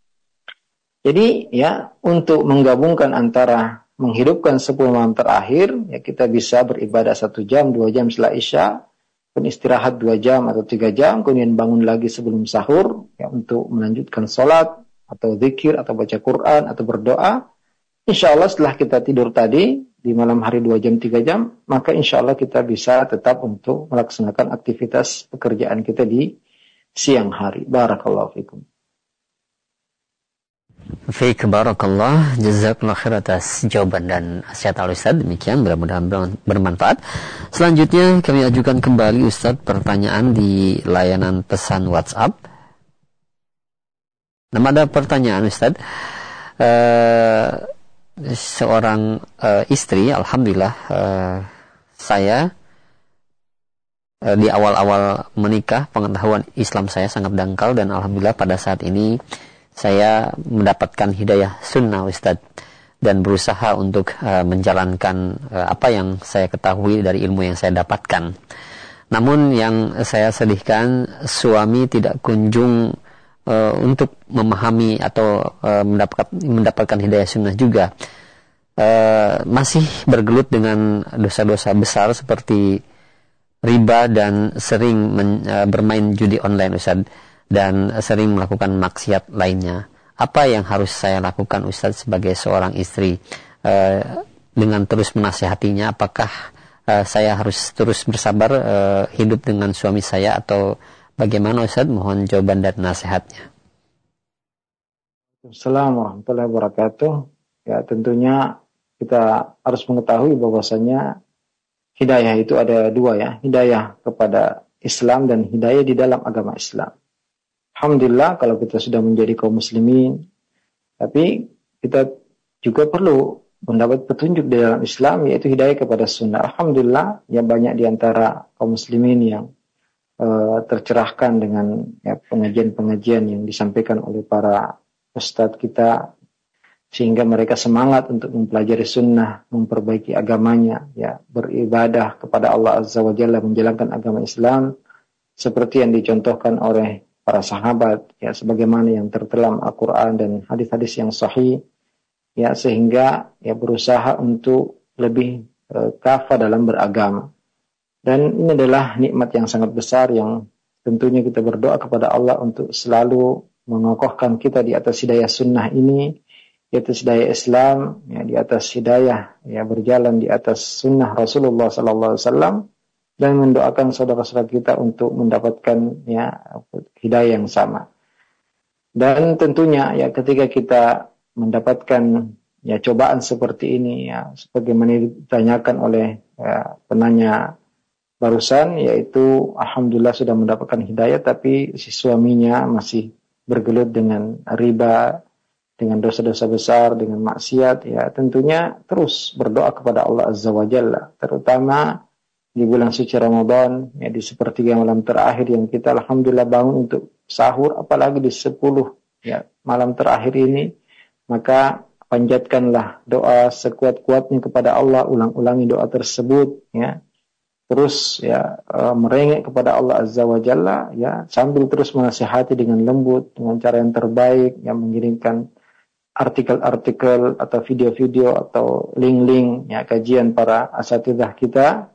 Jadi ya untuk menggabungkan antara menghidupkan 10 malam terakhir, ya kita bisa beribadah 1 jam, 2 jam setelah Isya, dan istirahat 2 jam atau 3 jam, kemudian bangun lagi sebelum sahur, ya untuk melanjutkan sholat, atau zikir, atau baca Quran, atau berdoa. Insya Allah setelah kita tidur tadi, di malam hari 2 jam, 3 jam, maka insya Allah kita bisa tetap untuk melaksanakan aktivitas pekerjaan kita di siang hari. Barakallahu fikum. Fiik barakallah, jazakallah khair atas jawaban dan nasihat Al-Ustaz. Demikian, mudah-mudahan bermanfaat. Selanjutnya kami ajukan kembali Ustaz pertanyaan di layanan pesan WhatsApp. Nah, ada pertanyaan Ustaz. Seorang istri, alhamdulillah, saya di awal-awal menikah, pengetahuan Islam saya sangat dangkal, dan alhamdulillah pada saat ini saya mendapatkan hidayah sunnah Ustadz, dan berusaha untuk menjalankan apa yang saya ketahui dari ilmu yang saya dapatkan. Namun yang saya sedihkan, suami tidak kunjung untuk memahami atau mendapatkan hidayah sunnah juga. Masih bergelut dengan dosa-dosa besar seperti riba dan sering bermain judi online, Ustaz, dan sering melakukan maksiat lainnya. Apa yang harus saya lakukan, Ustaz, sebagai seorang istri dengan terus menasihatinya? Apakah saya harus terus bersabar hidup dengan suami saya, atau bagaimana, Ustaz? Mohon jawaban dan nasihatnya. Assalamualaikum warahmatullahi wabarakatuh. Ya, tentunya kita harus mengetahui bahwasanya hidayah itu ada dua, ya. Hidayah kepada Islam dan hidayah di dalam agama Islam. Alhamdulillah kalau kita sudah menjadi kaum muslimin, tapi kita juga perlu mendapat petunjuk di dalam Islam, yaitu hidayah kepada sunnah. Alhamdulillah, ya banyak di antara kaum muslimin yang tercerahkan dengan pengajian-pengajian yang disampaikan oleh para ustadz kita, sehingga mereka semangat untuk mempelajari sunnah, memperbaiki agamanya, ya, beribadah kepada Allah Azza wa Jalla, menjalankan agama Islam seperti yang dicontohkan oleh para sahabat, ya, sebagaimana yang tertelam Al-Quran dan hadis-hadis yang sahih, ya, sehingga ya berusaha untuk lebih kafah dalam beragama. Dan ini adalah nikmat yang sangat besar yang tentunya kita berdoa kepada Allah untuk selalu mengokohkan kita di atas hidayah sunnah ini, di atas hidayah Islam, ya, di atas hidayah, ya, berjalan di atas sunnah Rasulullah SAW, dan mendoakan saudara-saudara kita untuk mendapatkan, ya, hidayah yang sama. Dan tentunya, ya, ketika kita mendapatkan, ya, cobaan seperti ini, ya, sebagaimana ditanyakan oleh, ya, penanya barusan, yaitu alhamdulillah sudah mendapatkan hidayah, tapi si suaminya masih bergelut dengan riba, dengan dosa-dosa besar, dengan maksiat, ya tentunya terus berdoa kepada Allah Azza wa Jalla, terutama di bulan suci Ramadan, ya, di sepertiga malam terakhir yang kita alhamdulillah bangun untuk sahur, apalagi di 10, ya, malam terakhir ini, maka panjatkanlah doa sekuat-kuatnya kepada Allah, ulang-ulangi doa tersebut, ya. Terus, ya, merengek kepada Allah Azza wa Jalla, ya, sambil terus menasihati dengan lembut, dengan cara yang terbaik, yang mengirimkan artikel-artikel atau video-video atau link-link, ya, kajian para asatidzah kita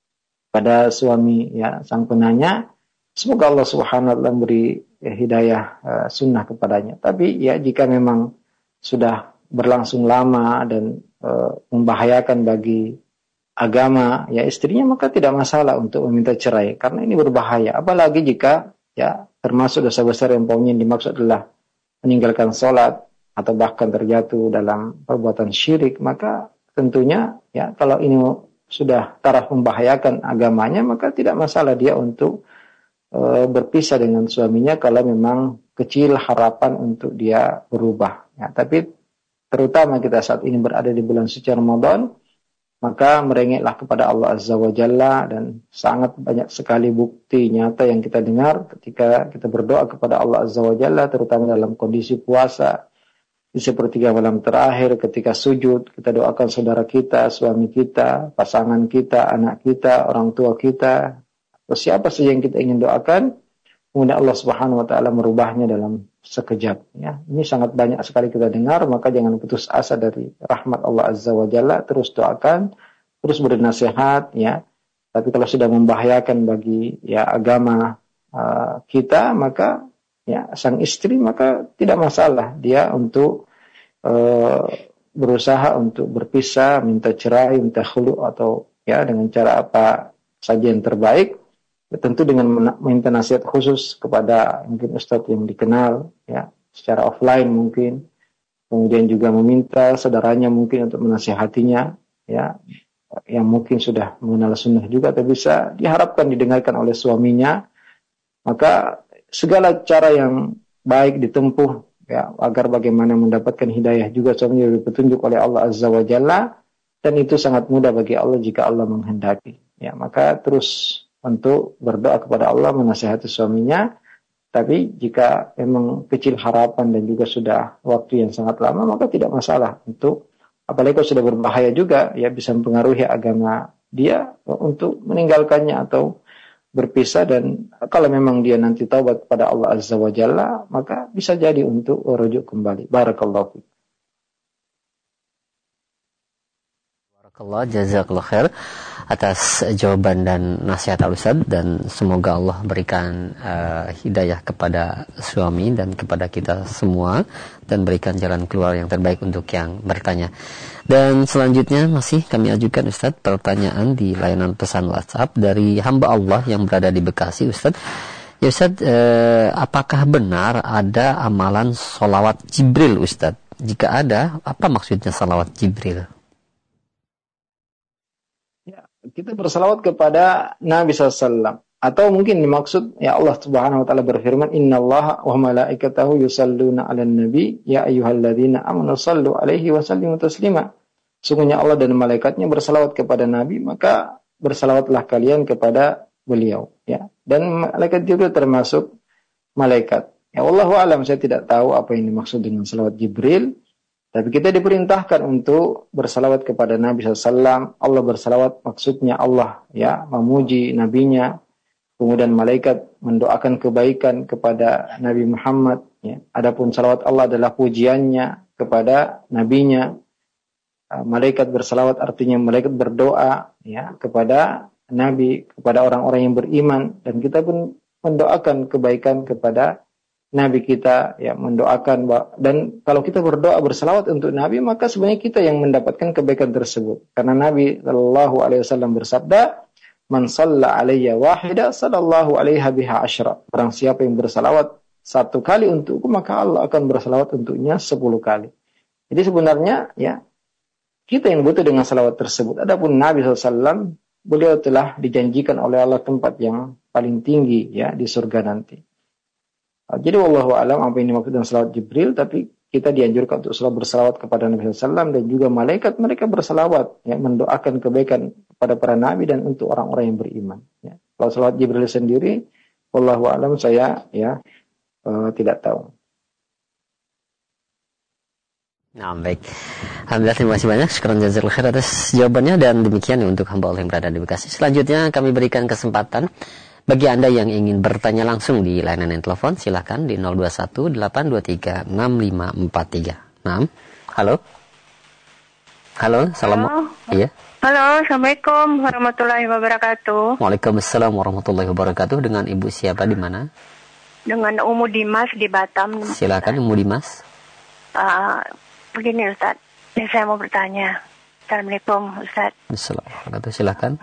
pada suami, ya, sang penanya. Semoga Allah Subhanahu wa taala memberi, ya, hidayah sunnah kepadanya. Tapi, ya, jika memang sudah berlangsung lama dan membahayakan bagi agama, ya, istrinya, maka tidak masalah untuk meminta cerai, karena ini berbahaya. Apalagi jika, ya, termasuk dosa besar yang poinnya dimaksud adalah meninggalkan sholat atau bahkan terjatuh dalam perbuatan syirik, maka tentunya, ya, kalau ini sudah taraf membahayakan agamanya, maka tidak masalah dia untuk berpisah dengan suaminya kalau memang kecil harapan untuk dia berubah, ya. Tapi terutama kita saat ini berada di bulan suci Ramadan, maka merengeklah kepada Allah Azza wa Jalla, dan sangat banyak sekali bukti nyata yang kita dengar ketika kita berdoa kepada Allah Azza wa Jalla, terutama dalam kondisi puasa, di sepertiga malam terakhir ketika sujud, kita doakan saudara kita, suami kita, pasangan kita, anak kita, orang tua kita, atau siapa saja yang kita ingin doakan, kemudian Allah Subhanahu wa taala merubahnya dalam sekejap, ya. Ini sangat banyak sekali kita dengar, maka jangan putus asa dari rahmat Allah Azza wa Jalla, terus doakan, terus bernasihat, ya. Tapi kalau sudah membahayakan bagi, ya, agama kita, maka, ya, sang istri, maka tidak masalah dia untuk berusaha untuk berpisah, minta cerai, minta khulu, atau, ya, dengan cara apa saja yang terbaik. Tentu dengan meminta nasihat khusus kepada mungkin ustadz yang dikenal, ya, secara offline mungkin. Kemudian juga meminta saudaranya mungkin untuk menasihatinya, ya, yang mungkin sudah mengenal sunnah juga, tapi bisa diharapkan didengarkan oleh suaminya. Maka segala cara yang baik ditempuh, ya, agar bagaimana mendapatkan hidayah juga suaminya diberi petunjuk oleh Allah Azza wa Jalla, dan itu sangat mudah bagi Allah jika Allah menghendaki, ya. Maka terus untuk berdoa kepada Allah, menasihati suaminya. Tapi jika memang kecil harapan dan juga sudah waktu yang sangat lama, maka tidak masalah untuk, apalagi kalau sudah berbahaya juga, ya, bisa mempengaruhi agama dia, untuk meninggalkannya atau berpisah, dan kalau memang dia nanti taubat kepada Allah Azza wa Jalla, maka bisa jadi untuk rujuk kembali. Barakallahu fiik. Barakallah, jazakallah khair atas jawaban dan nasihat Al-Ustaz, dan semoga Allah berikan hidayah kepada suami dan kepada kita semua, dan berikan jalan keluar yang terbaik untuk yang bertanya. Dan selanjutnya masih kami ajukan Ustaz pertanyaan di layanan pesan WhatsApp dari hamba Allah yang berada di Bekasi. Ustaz, ya Ustaz, apakah benar ada amalan sholawat Jibril Ustaz? Jika ada, apa maksudnya sholawat Jibril? Kita bersalawat kepada Nabi SAW. Atau mungkin dimaksud, ya Allah Subhanahu wa taala berfirman, "Innallaha wa malaikatahu yusalluna 'alan nabi, ya ayyuhalladzina amanu shallu 'alaihi wa sallimu taslima." Sungguhnya Allah dan malaikatnya bersalawat kepada Nabi, maka bersalawatlah kalian kepada beliau, ya. Dan malaikat Jibril termasuk malaikat. Ya Allahu a'lam, saya tidak tahu apa yang dimaksud dengan salawat Jibril. Tapi kita diperintahkan untuk bersalawat kepada Nabi SAW. Allah bersalawat, maksudnya Allah ya memuji nabinya. Kemudian malaikat mendoakan kebaikan kepada Nabi Muhammad. Ya. Adapun salawat Allah adalah pujiannya kepada nabinya. Malaikat bersalawat artinya malaikat berdoa ya kepada Nabi, kepada orang-orang yang beriman. Dan kita pun mendoakan kebaikan kepada Nabi kita, ya, mendoakan. Dan kalau kita berdoa bersalawat untuk Nabi, maka sebenarnya kita yang mendapatkan kebaikan tersebut. Karena Nabi Shallallahu Alaihi Wasallam bersabda, "Man shalla alayya wahida, sallallahu alaiha biha asyra." Barang siapa yang bersalawat satu kali untukku, maka Allah akan bersalawat untuknya 10 kali. Jadi sebenarnya, ya, kita yang butuh dengan salawat tersebut. Adapun Nabi SAW, beliau telah dijanjikan oleh Allah tempat yang paling tinggi, ya, di surga nanti. Jadi wallahu alam apa yang dimaksud dengan salawat Jibril, tapi kita dianjurkan untuk selalu bersalawat kepada Nabi SAW, dan juga malaikat mereka bersalawat, ya, mendoakan kebaikan kepada para nabi dan untuk orang-orang yang beriman. Ya. Kalau salawat Jibril sendiri, wallahu alam saya tidak tahu. Nah, baik. Alhamdulillah, terima kasih banyak. Syukran jazakallahu khair atas jawabannya, dan demikian untuk hamba Allah yang berada di Bekasi. Selanjutnya kami berikan kesempatan bagi Anda yang ingin bertanya langsung di layanan telepon, silakan di 0218236543. Nah, halo. Halo, assalamualaikum. Iya. Halo, assalamualaikum warahmatullahi wabarakatuh. Waalaikumsalam warahmatullahi wabarakatuh. Dengan Ibu siapa, di mana? Dengan Umu Dimas di Batam. Silakan Umu Dimas. Begini Ustaz, ini saya mau bertanya. Assalamualaikum Ustaz. Assalamualaikum, silakan.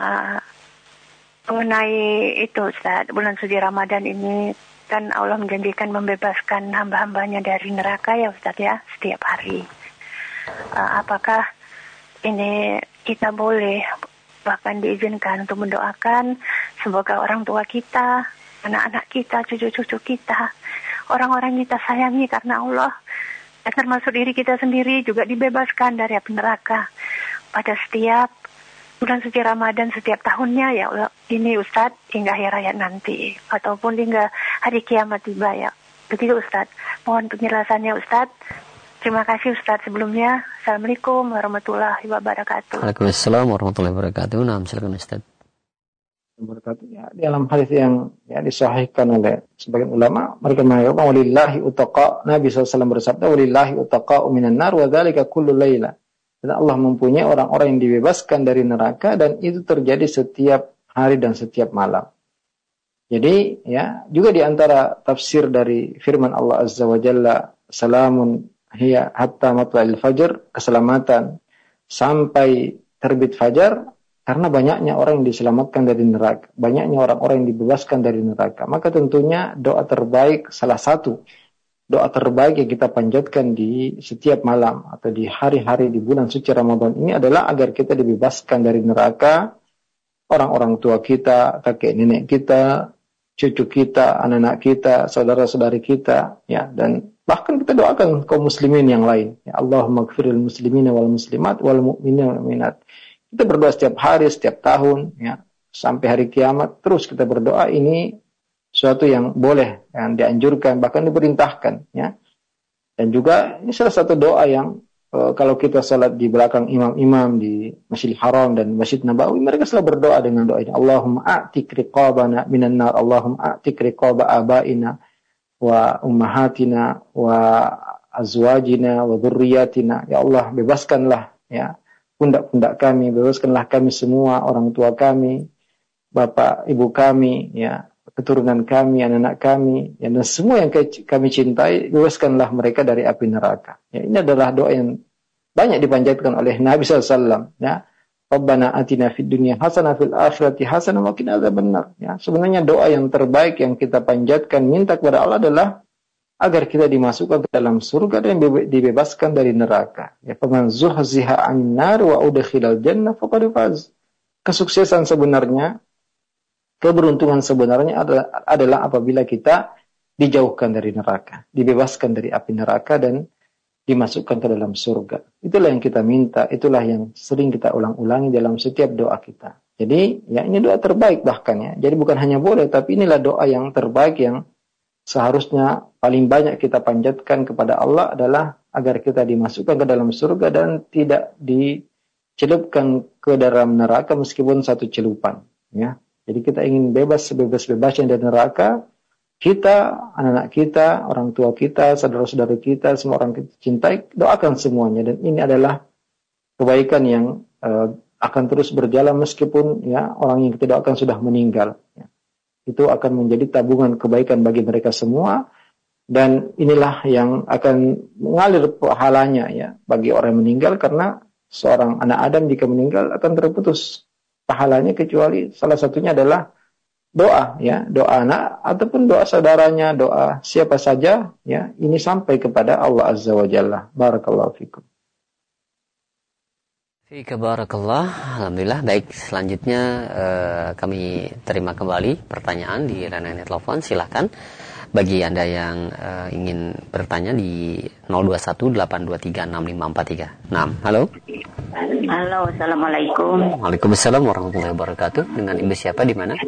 Mengenai itu Ustaz, bulan suci Ramadan ini kan Allah menjanjikan membebaskan hamba-hambanya dari neraka ya Ustaz ya, setiap hari. Apakah ini kita boleh bahkan diizinkan untuk mendoakan semoga orang tua kita, anak-anak kita, cucu-cucu kita, orang-orang yang kita sayangi karena Allah, dan termasuk diri kita sendiri juga dibebaskan dari api neraka pada setiap bulan suci Ramadan setiap tahunnya ya Allah, ini Ustaz, hingga akhir hayat nanti ataupun hingga hari kiamat tiba ya. Begitu Ustaz. Mohon penjelasannya Ustaz. Terima kasih Ustaz sebelumnya. Assalamualaikum warahmatullahi wabarakatuh. Waalaikumsalam warahmatullahi wabarakatuh. Nah, silakan Ustaz. Ya, dalam hadis yang disahihkan oleh sebagian ulama, mereka mengatakan walillahi utaqa. Nabi SAW bersabda, walillahi utaqa'u minan nar wa dzalika kullu laila. Dan Allah mempunyai orang-orang yang dibebaskan dari neraka, dan itu terjadi setiap hari dan setiap malam. Jadi ya, juga di antara tafsir dari firman Allah Azza wa Jalla, salamun hiya hatta matla'il fajr, keselamatan sampai terbit fajar, karena banyaknya orang yang diselamatkan dari neraka, banyaknya orang-orang yang dibebaskan dari neraka. Maka tentunya doa terbaik, salah satu doa terbaik yang kita panjatkan di setiap malam atau di hari-hari di bulan suci Ramadan ini adalah agar kita dibebaskan dari neraka, orang-orang tua kita, kakek nenek kita, cucu kita, anak-anak kita, saudara-saudari kita, ya, dan bahkan kita doakan kaum muslimin yang lain. Ya, Allahumma ighfiril muslimina wal muslimat wal mu'minina wal mu'minat. Kita berdoa setiap hari, setiap tahun, ya, sampai hari kiamat terus kita berdoa. Ini suatu yang boleh, yang dianjurkan, bahkan diperintahkan, ya. Dan juga ini salah satu doa yang kalau kita salat di belakang imam-imam di Masjidil Haram dan Masjid Nabawi, mereka selalu berdoa dengan doa ini. Allahumma a'tik riqabana minan nar, Allahumma a'tik riqaba abaina wa ummahatina wa azwajina wa dzurriyyatina. Ya Allah, bebaskanlah ya pundak-pundak kami, bebaskanlah kami semua, orang tua kami, bapak ibu kami, ya keturunan kami, anak-anak kami, ya, dan semua yang kami cintai, bebaskanlah mereka dari api neraka. Ya, ini adalah doa yang banyak dipanjatkan oleh Nabi SAW. Ya, Rabbana atina fid dunya hasanah fil akhirati hasanah wa qina adzabannar. Ya, sebenarnya doa yang terbaik yang kita panjatkan minta kepada Allah adalah agar kita dimasukkan ke dalam surga dan dibebaskan dari neraka. Ya, faman zuhziha 'anil nar wa udkhilal jannah faqad faz. Kesuksesan sebenarnya, keberuntungan sebenarnya adalah apabila kita dijauhkan dari neraka, dibebaskan dari api neraka dan dimasukkan ke dalam surga. Itulah yang kita minta, itulah yang sering kita ulang-ulangi dalam setiap doa kita. Jadi, ya ini doa terbaik bahkan ya. Jadi bukan hanya boleh, tapi inilah doa yang terbaik yang seharusnya paling banyak kita panjatkan kepada Allah adalah agar kita dimasukkan ke dalam surga dan tidak dicelupkan ke dalam neraka meskipun satu celupan. Ya. Jadi kita ingin bebas sebebas-bebasnya dari neraka. Kita, anak-anak kita, orang tua kita, saudara-saudara kita, semua orang kita cintai, doakan semuanya. Dan ini adalah kebaikan yang akan terus berjalan meskipun ya orang yang kita doakan sudah meninggal. Ya. Itu akan menjadi tabungan kebaikan bagi mereka semua. Dan inilah yang akan mengalir pahalanya ya bagi orang yang meninggal, karena seorang anak Adam jika meninggal akan terputus pahalanya kecuali salah satunya adalah doa ya, doa anak ataupun doa saudaranya, doa siapa saja ya, ini sampai kepada Allah Azza wa Jalla. Barakallahu fikum. Fika barakallah. Alhamdulillah. Baik, selanjutnya kami terima kembali pertanyaan di layanan telepon. Silakan bagi Anda yang ingin bertanya di 0218236543. Nah, halo. Halo, assalamualaikum. Waalaikumsalam warahmatullahi wabarakatuh. Dengan ibu siapa di mana?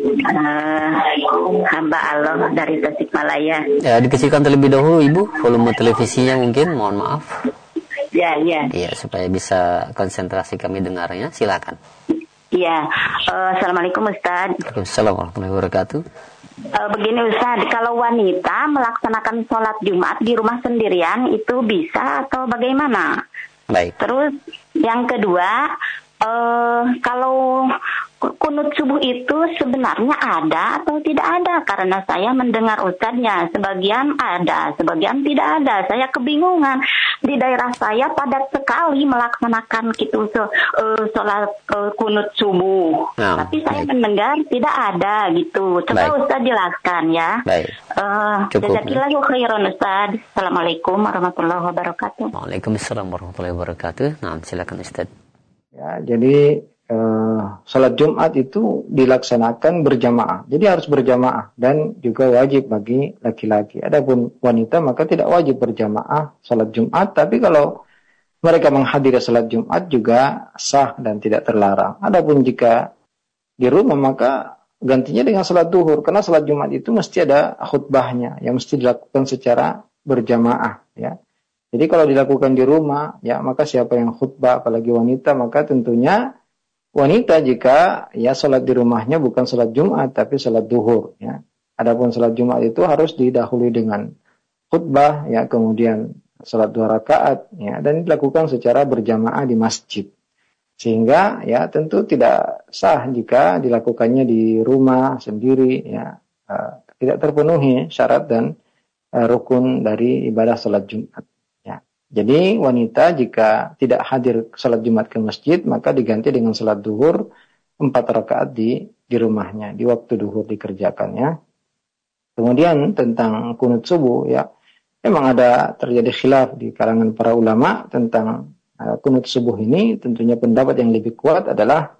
Hamba Allah dari Tasikmalaya. Ya, dikecilkan terlebih dahulu ibu volume televisinya mungkin. Mohon maaf. Ya. Iya, supaya bisa konsentrasi kami dengarnya. Silakan. Iya. Assalamualaikum Ustaz. Waalaikumsalam warahmatullahi wabarakatuh. Begini Ustaz, kalau wanita melaksanakan sholat Jumat di rumah sendirian itu bisa atau bagaimana? Baik. Terus yang kedua, kalau kunut subuh itu sebenarnya ada atau tidak ada? Karena saya mendengar ustadznya, sebagian ada, sebagian tidak ada. Saya kebingungan. Di daerah saya padat sekali melaksanakan gitu sholat kunut subuh. Nah, tapi saya mendengar tidak ada gitu. Coba Ustadz jelaskan ya. Baik. Jazakillahu khairan Ustadz. Assalamualaikum warahmatullahi wabarakatuh. Waalaikumsalam warahmatullahi wabarakatuh. Nah, silakan Ustadz. Ya, jadi salat Jumat itu dilaksanakan berjamaah. Jadi harus berjamaah dan juga wajib bagi laki-laki. Adapun wanita maka tidak wajib berjamaah salat Jumat, tapi kalau mereka menghadiri salat Jumat juga sah dan tidak terlarang. Adapun jika di rumah maka gantinya dengan salat duhur, karena salat Jumat itu mesti ada khutbahnya yang mesti dilakukan secara berjamaah ya. Jadi kalau dilakukan di rumah ya maka siapa yang khutbah apalagi wanita, maka tentunya wanita jika ya salat di rumahnya bukan salat Jumat tapi salat duhur ya. Adapun salat Jumat itu harus didahului dengan khutbah ya, kemudian salat 2 rakaat ya, dan dilakukan secara berjamaah di masjid. Sehingga ya tentu tidak sah jika dilakukannya di rumah sendiri ya, tidak terpenuhi syarat dan rukun dari ibadah salat Jumat. Jadi wanita jika tidak hadir salat Jumat ke masjid maka diganti dengan salat duhur 4 rakaat di rumahnya, di waktu duhur dikerjakannya. Kemudian tentang kunut subuh ya, memang ada terjadi khilaf di kalangan para ulama tentang kunut subuh ini. Tentunya pendapat yang lebih kuat adalah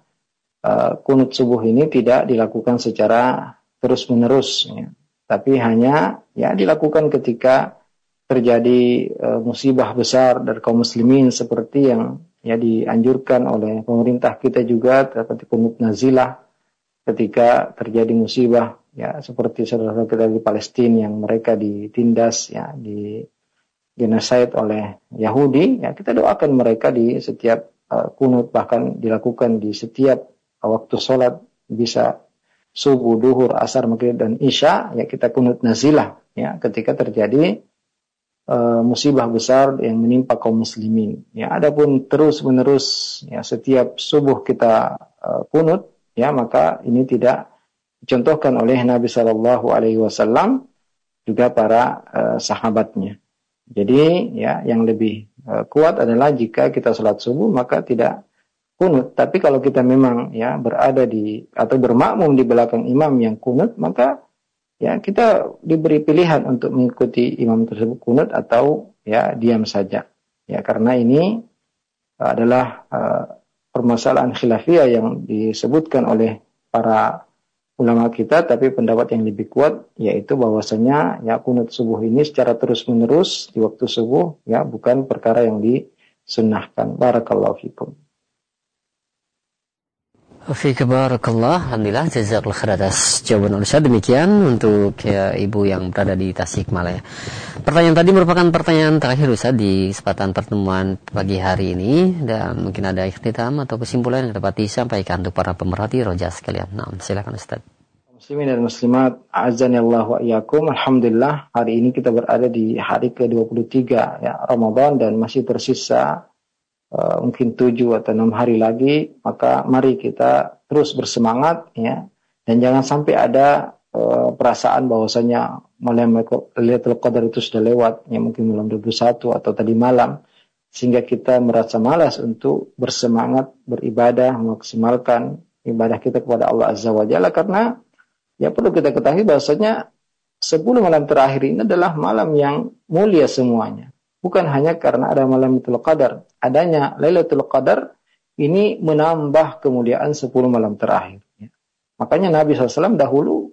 kunut subuh ini tidak dilakukan secara terus-menerus ya, tapi hanya ya dilakukan ketika terjadi musibah besar dari kaum muslimin seperti yang ya dianjurkan oleh pemerintah kita juga, seperti kunut nazilah ketika terjadi musibah ya seperti saudara kita di Palestina yang mereka ditindas ya, genocide oleh Yahudi, ya kita doakan mereka di setiap kunut, bahkan dilakukan di setiap waktu sholat, bisa subuh, duhur, asar, maghrib, dan isya, ya kita kunut nazilah, ya ketika terjadi musibah besar yang menimpa kaum muslimin. Ya, adapun terus menerus ya setiap subuh kita kunut, ya maka ini tidak dicontohkan oleh Nabi Shallallahu Alaihi Wasallam juga para sahabatnya. Jadi ya yang lebih kuat adalah jika kita sholat subuh maka tidak kunut. Tapi kalau kita memang ya berada di atau bermakmum di belakang imam yang kunut, maka ya kita diberi pilihan untuk mengikuti imam tersebut kunut atau ya diam saja. Ya karena ini adalah permasalahan khilafiyah yang disebutkan oleh para ulama kita, tapi pendapat yang lebih kuat yaitu bahwasanya ya kunut subuh ini secara terus-menerus di waktu subuh ya bukan perkara yang disunnahkan. Barakallahu fikum. Fika barakallah, alhamdulillah, jazakallahu khair atas jawaban Ustaz. Demikian untuk ya, ibu yang berada di Tasikmalaya. Pertanyaan tadi merupakan pertanyaan terakhir Ustaz di kesempatan pertemuan pagi hari ini, dan mungkin ada ikhtitam atau kesimpulan yang dapat disampaikan untuk para pemerhati roja sekalian. Nah, silakan Ustaz. Muslimin dan muslimat, a'azzanillahu wa iyyakum. Alhamdulillah, hari ini kita berada di hari ke-23 ya Ramadan, dan masih tersisa mungkin 7 atau 6 hari lagi. Maka mari kita terus bersemangat ya, dan jangan sampai ada perasaan bahwasanya malam Lailatul Qadar itu sudah lewat ya, mungkin malam 21 atau tadi malam, sehingga kita merasa malas untuk bersemangat beribadah, memaksimalkan ibadah kita kepada Allah Azza wa Jalla. Karena ya perlu kita ketahui bahwasanya 10 malam terakhir ini adalah malam yang mulia semuanya. Bukan hanya karena ada malam Lailatul Qadar, adanya Lailatul Qadar ini menambah kemuliaan 10 malam terakhir. Ya. Makanya Nabi SAW dahulu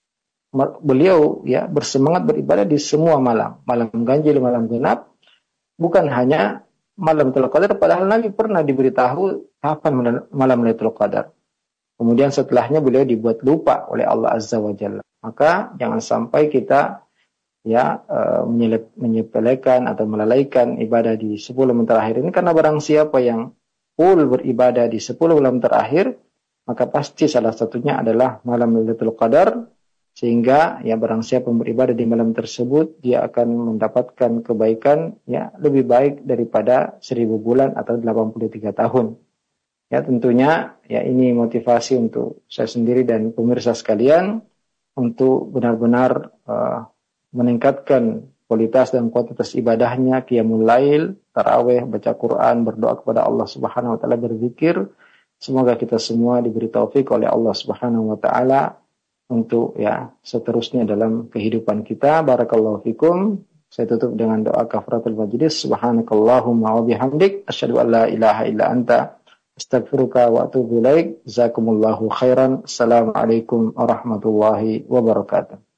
beliau ya bersemangat beribadah di semua malam, malam ganjil, malam genap, bukan hanya malam Lailatul Qadar. Padahal Nabi pernah diberitahu kapan malam Lailatul Qadar. Kemudian setelahnya beliau dibuat lupa oleh Allah Azza wa Jalla. Maka jangan sampai kita ya menyepelekan atau melalaikan ibadah di 10 malam terakhir ini, karena barang siapa yang full beribadah di 10 malam terakhir, maka pasti salah satunya adalah malam Lailatul Qadar, sehingga ya barang siapa yang beribadah di malam tersebut dia akan mendapatkan kebaikan ya lebih baik daripada 1000 bulan atau 83 tahun. Ya tentunya ya ini motivasi untuk saya sendiri dan pemirsa sekalian untuk benar-benar meningkatkan kualitas dan kuantitas ibadahnya, qiyamul lail, tarawih, baca Quran, berdoa kepada Allah Subhanahu wa taala, berzikir. Semoga kita semua diberi taufik oleh Allah Subhanahu wa taala untuk ya seterusnya dalam kehidupan kita. Barakallahu fikum. Saya tutup dengan doa kafaratul majlis. Subhanakallahumma wa bihamdik, asyhadu an la ilaha illa anta, astaghfiruka wa atubu ilaik. Jazakumullahu khairan. Assalamualaikum warahmatullahi wabarakatuh.